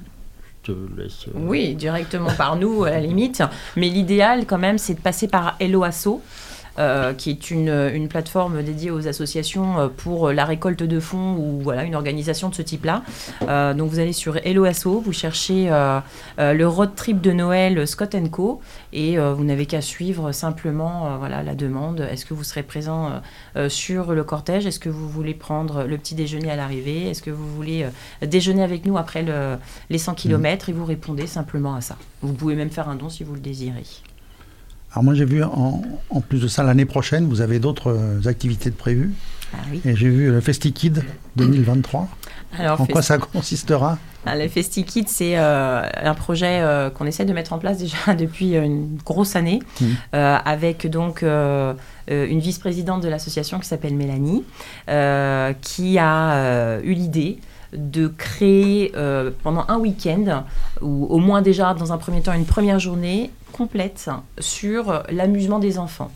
Speaker 3: Oui, directement par nous, à la limite. Mais l'idéal, quand même, c'est de passer par Hello Asso, qui est une plateforme dédiée aux associations pour la récolte de fonds ou voilà, une organisation de ce type-là. Donc, vous allez sur Hello Asso, vous cherchez le road trip de Noël Scott & Co. Et vous n'avez qu'à suivre simplement voilà, la demande. Est-ce que vous serez présent sur le cortège? Est-ce que vous voulez prendre le petit déjeuner à l'arrivée? Est-ce que vous voulez déjeuner avec nous après les 100 km? Et vous répondez simplement à ça. Vous pouvez même faire un don si vous le désirez.
Speaker 5: Alors moi j'ai vu, en plus de ça, l'année prochaine, vous avez d'autres activités de prévues.
Speaker 3: Ah, oui.
Speaker 5: Et j'ai vu le FestiKid 2023.
Speaker 3: Alors,
Speaker 5: en quoi ça consistera?
Speaker 3: Le FestiKid, c'est un projet qu'on essaie de mettre en place déjà depuis une grosse année, avec donc une vice-présidente de l'association qui s'appelle Mélanie, qui a eu l'idée de créer pendant un week-end, ou au moins déjà dans un premier temps une première journée complète sur l'amusement des enfants.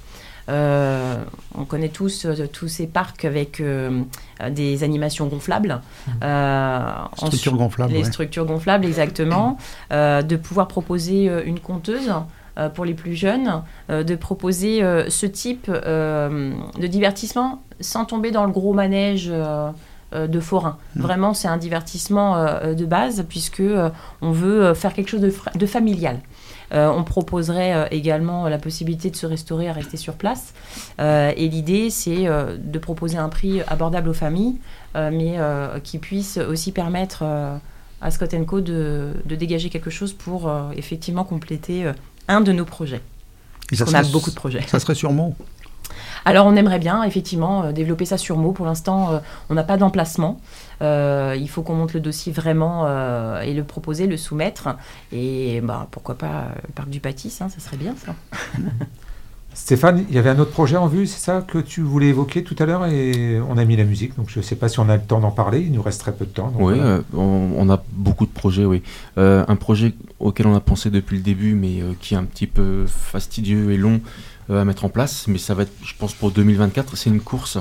Speaker 3: On connaît tous ces parcs avec des animations gonflables.
Speaker 5: Structures gonflables.
Speaker 3: Les structures gonflables, exactement. De pouvoir proposer une conteuse pour les plus jeunes, de proposer ce type de divertissement sans tomber dans le gros manège de forain. Vraiment, c'est un divertissement de base puisque on veut faire quelque chose de familial. On proposerait également la possibilité de se restaurer à rester sur place. Et l'idée, c'est de proposer un prix abordable aux familles, mais qui puisse aussi permettre à Scott & Co de dégager quelque chose pour effectivement compléter un de nos projets. On a beaucoup de projets.
Speaker 5: Ça serait sur Meaux?
Speaker 3: Alors, on aimerait bien, effectivement, développer ça sur Meaux. Pour l'instant, on n'a pas d'emplacement. Il faut qu'on monte le dossier vraiment et le proposer, le soumettre. Et pourquoi pas le parc du Patis, ça serait bien, ça.
Speaker 2: Stéphane, il y avait un autre projet en vue, c'est ça, que tu voulais évoquer tout à l'heure, et on a mis la musique, donc je ne sais pas si on a le temps d'en parler, il nous reste très peu de temps. Donc
Speaker 4: oui, on a beaucoup de projets, oui. Un projet auquel on a pensé depuis le début, mais qui est un petit peu fastidieux et long à mettre en place, mais ça va être, je pense, pour 2024, c'est une course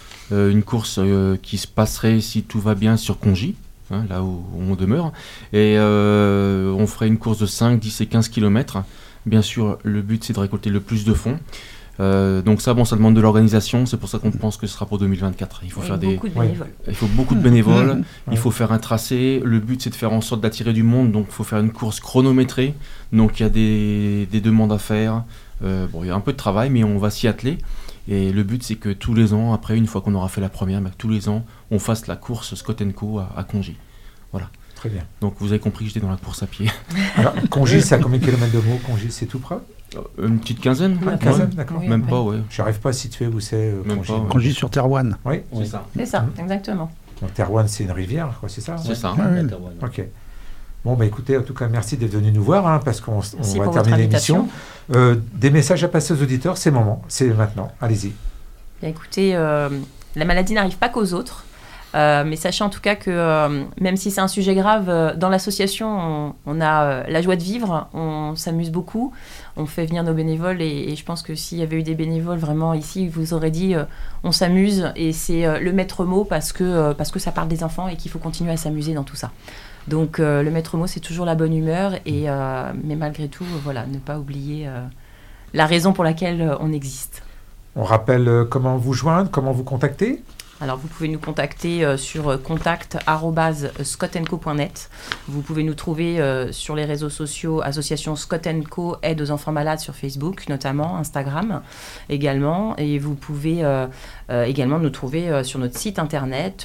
Speaker 4: qui se passerait, si tout va bien, sur Congy, là où on demeure, et on ferait une course de 5, 10 et 15 km. Bien sûr, le but, c'est de récolter le plus de fonds. Donc ça demande de l'organisation, c'est pour ça qu'on pense que ce sera pour 2024. Il faut faire
Speaker 3: beaucoup de bénévoles.
Speaker 4: Il faut beaucoup de bénévoles, il faut faire un tracé, le but c'est de faire en sorte d'attirer du monde, donc il faut faire une course chronométrée, donc il y a des demandes à faire, il y a un peu de travail mais on va s'y atteler, et le but c'est que tous les ans, après une fois qu'on aura fait la première, tous les ans on fasse la course Scott & Co à Congy. Voilà.
Speaker 2: Très bien.
Speaker 4: Donc vous avez compris que j'étais dans la course à pied.
Speaker 2: Alors Congy, c'est à combien de kilomètres de Meaux? Congy, c'est tout près?
Speaker 4: Une petite quinzaine.
Speaker 2: Une quinzaine, d'accord.
Speaker 3: Oui,
Speaker 4: même pas, ouais.
Speaker 2: J'arrive pas à situer où c'est Congy.
Speaker 5: Congy sur Terrouane.
Speaker 2: Oui,
Speaker 4: c'est ça.
Speaker 3: C'est ça, exactement.
Speaker 2: Donc Terrouane, c'est une rivière, quoi, c'est ça?
Speaker 4: C'est ça.
Speaker 2: Ok. Bon, écoutez, en tout cas, merci d'être venu nous voir, parce qu'on va terminer l'émission. Des messages à passer aux auditeurs, c'est maintenant. Allez-y.
Speaker 3: Bien, écoutez, la maladie n'arrive pas qu'aux autres. Mais sachez en tout cas que même si c'est un sujet grave, dans l'association, on a la joie de vivre, on s'amuse beaucoup, on fait venir nos bénévoles et je pense que s'il y avait eu des bénévoles vraiment ici, ils vous auraient dit on s'amuse, et c'est le maître mot parce que ça parle des enfants et qu'il faut continuer à s'amuser dans tout ça. Donc le maître mot, c'est toujours la bonne humeur, mais malgré tout, ne pas oublier la raison pour laquelle on existe.
Speaker 2: On rappelle comment vous joindre, comment vous contacter?
Speaker 3: Alors, vous pouvez nous contacter sur contact@scottandco.net. Vous pouvez nous trouver sur les réseaux sociaux, association Scott & Co, aide aux enfants malades sur Facebook, notamment, Instagram également. Et vous pouvez également nous trouver sur notre site internet,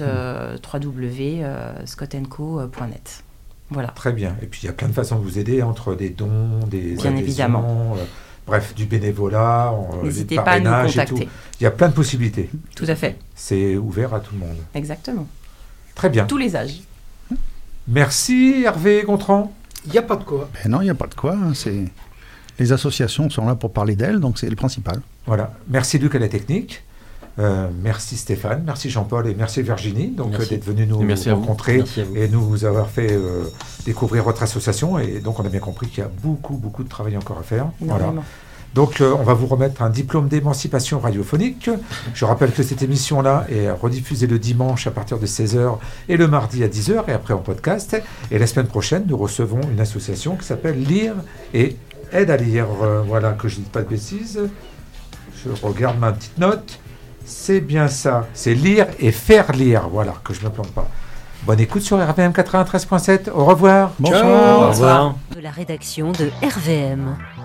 Speaker 3: www.scottandco.net. Voilà.
Speaker 2: Très bien. Et puis, il y a plein de façons de vous aider, entre des dons, des
Speaker 3: Bien
Speaker 2: adhésions,
Speaker 3: évidemment.
Speaker 2: Bref, du bénévolat,
Speaker 3: N'hésitez
Speaker 2: des
Speaker 3: pas à nous
Speaker 2: parrainages et
Speaker 3: contacter.
Speaker 2: tout. Il y a plein de possibilités.
Speaker 3: Tout à fait.
Speaker 2: C'est ouvert à tout le monde.
Speaker 3: Exactement.
Speaker 2: Très bien.
Speaker 3: Tous les âges.
Speaker 2: Merci Hervé Gontran.
Speaker 8: Il n'y a pas de quoi.
Speaker 5: Ben non, il n'y a pas de quoi. Les associations sont là pour parler d'elles, donc c'est le principal.
Speaker 2: Voilà. Merci Luc à la technique. Merci Stéphane, merci Jean-Paul et merci Virginie d'être venu nous rencontrer et nous avoir fait découvrir votre association. Et donc on a bien compris qu'il y a beaucoup de travail encore à faire. Voilà. Donc on va vous remettre un diplôme d'émancipation radiophonique. Je rappelle que cette émission-là est rediffusée le dimanche à partir de 16h et le mardi à 10h et après en podcast. Et la semaine prochaine, nous recevons une association qui s'appelle Lire et Aide à lire. Voilà, que je ne dise pas de bêtises. Je regarde ma petite note. C'est bien ça, c'est lire et faire lire, voilà, que je ne me plante pas. Bonne écoute sur RVM 93.7, au revoir.
Speaker 5: Bonsoir.
Speaker 6: Au revoir.
Speaker 1: De la rédaction de RVM.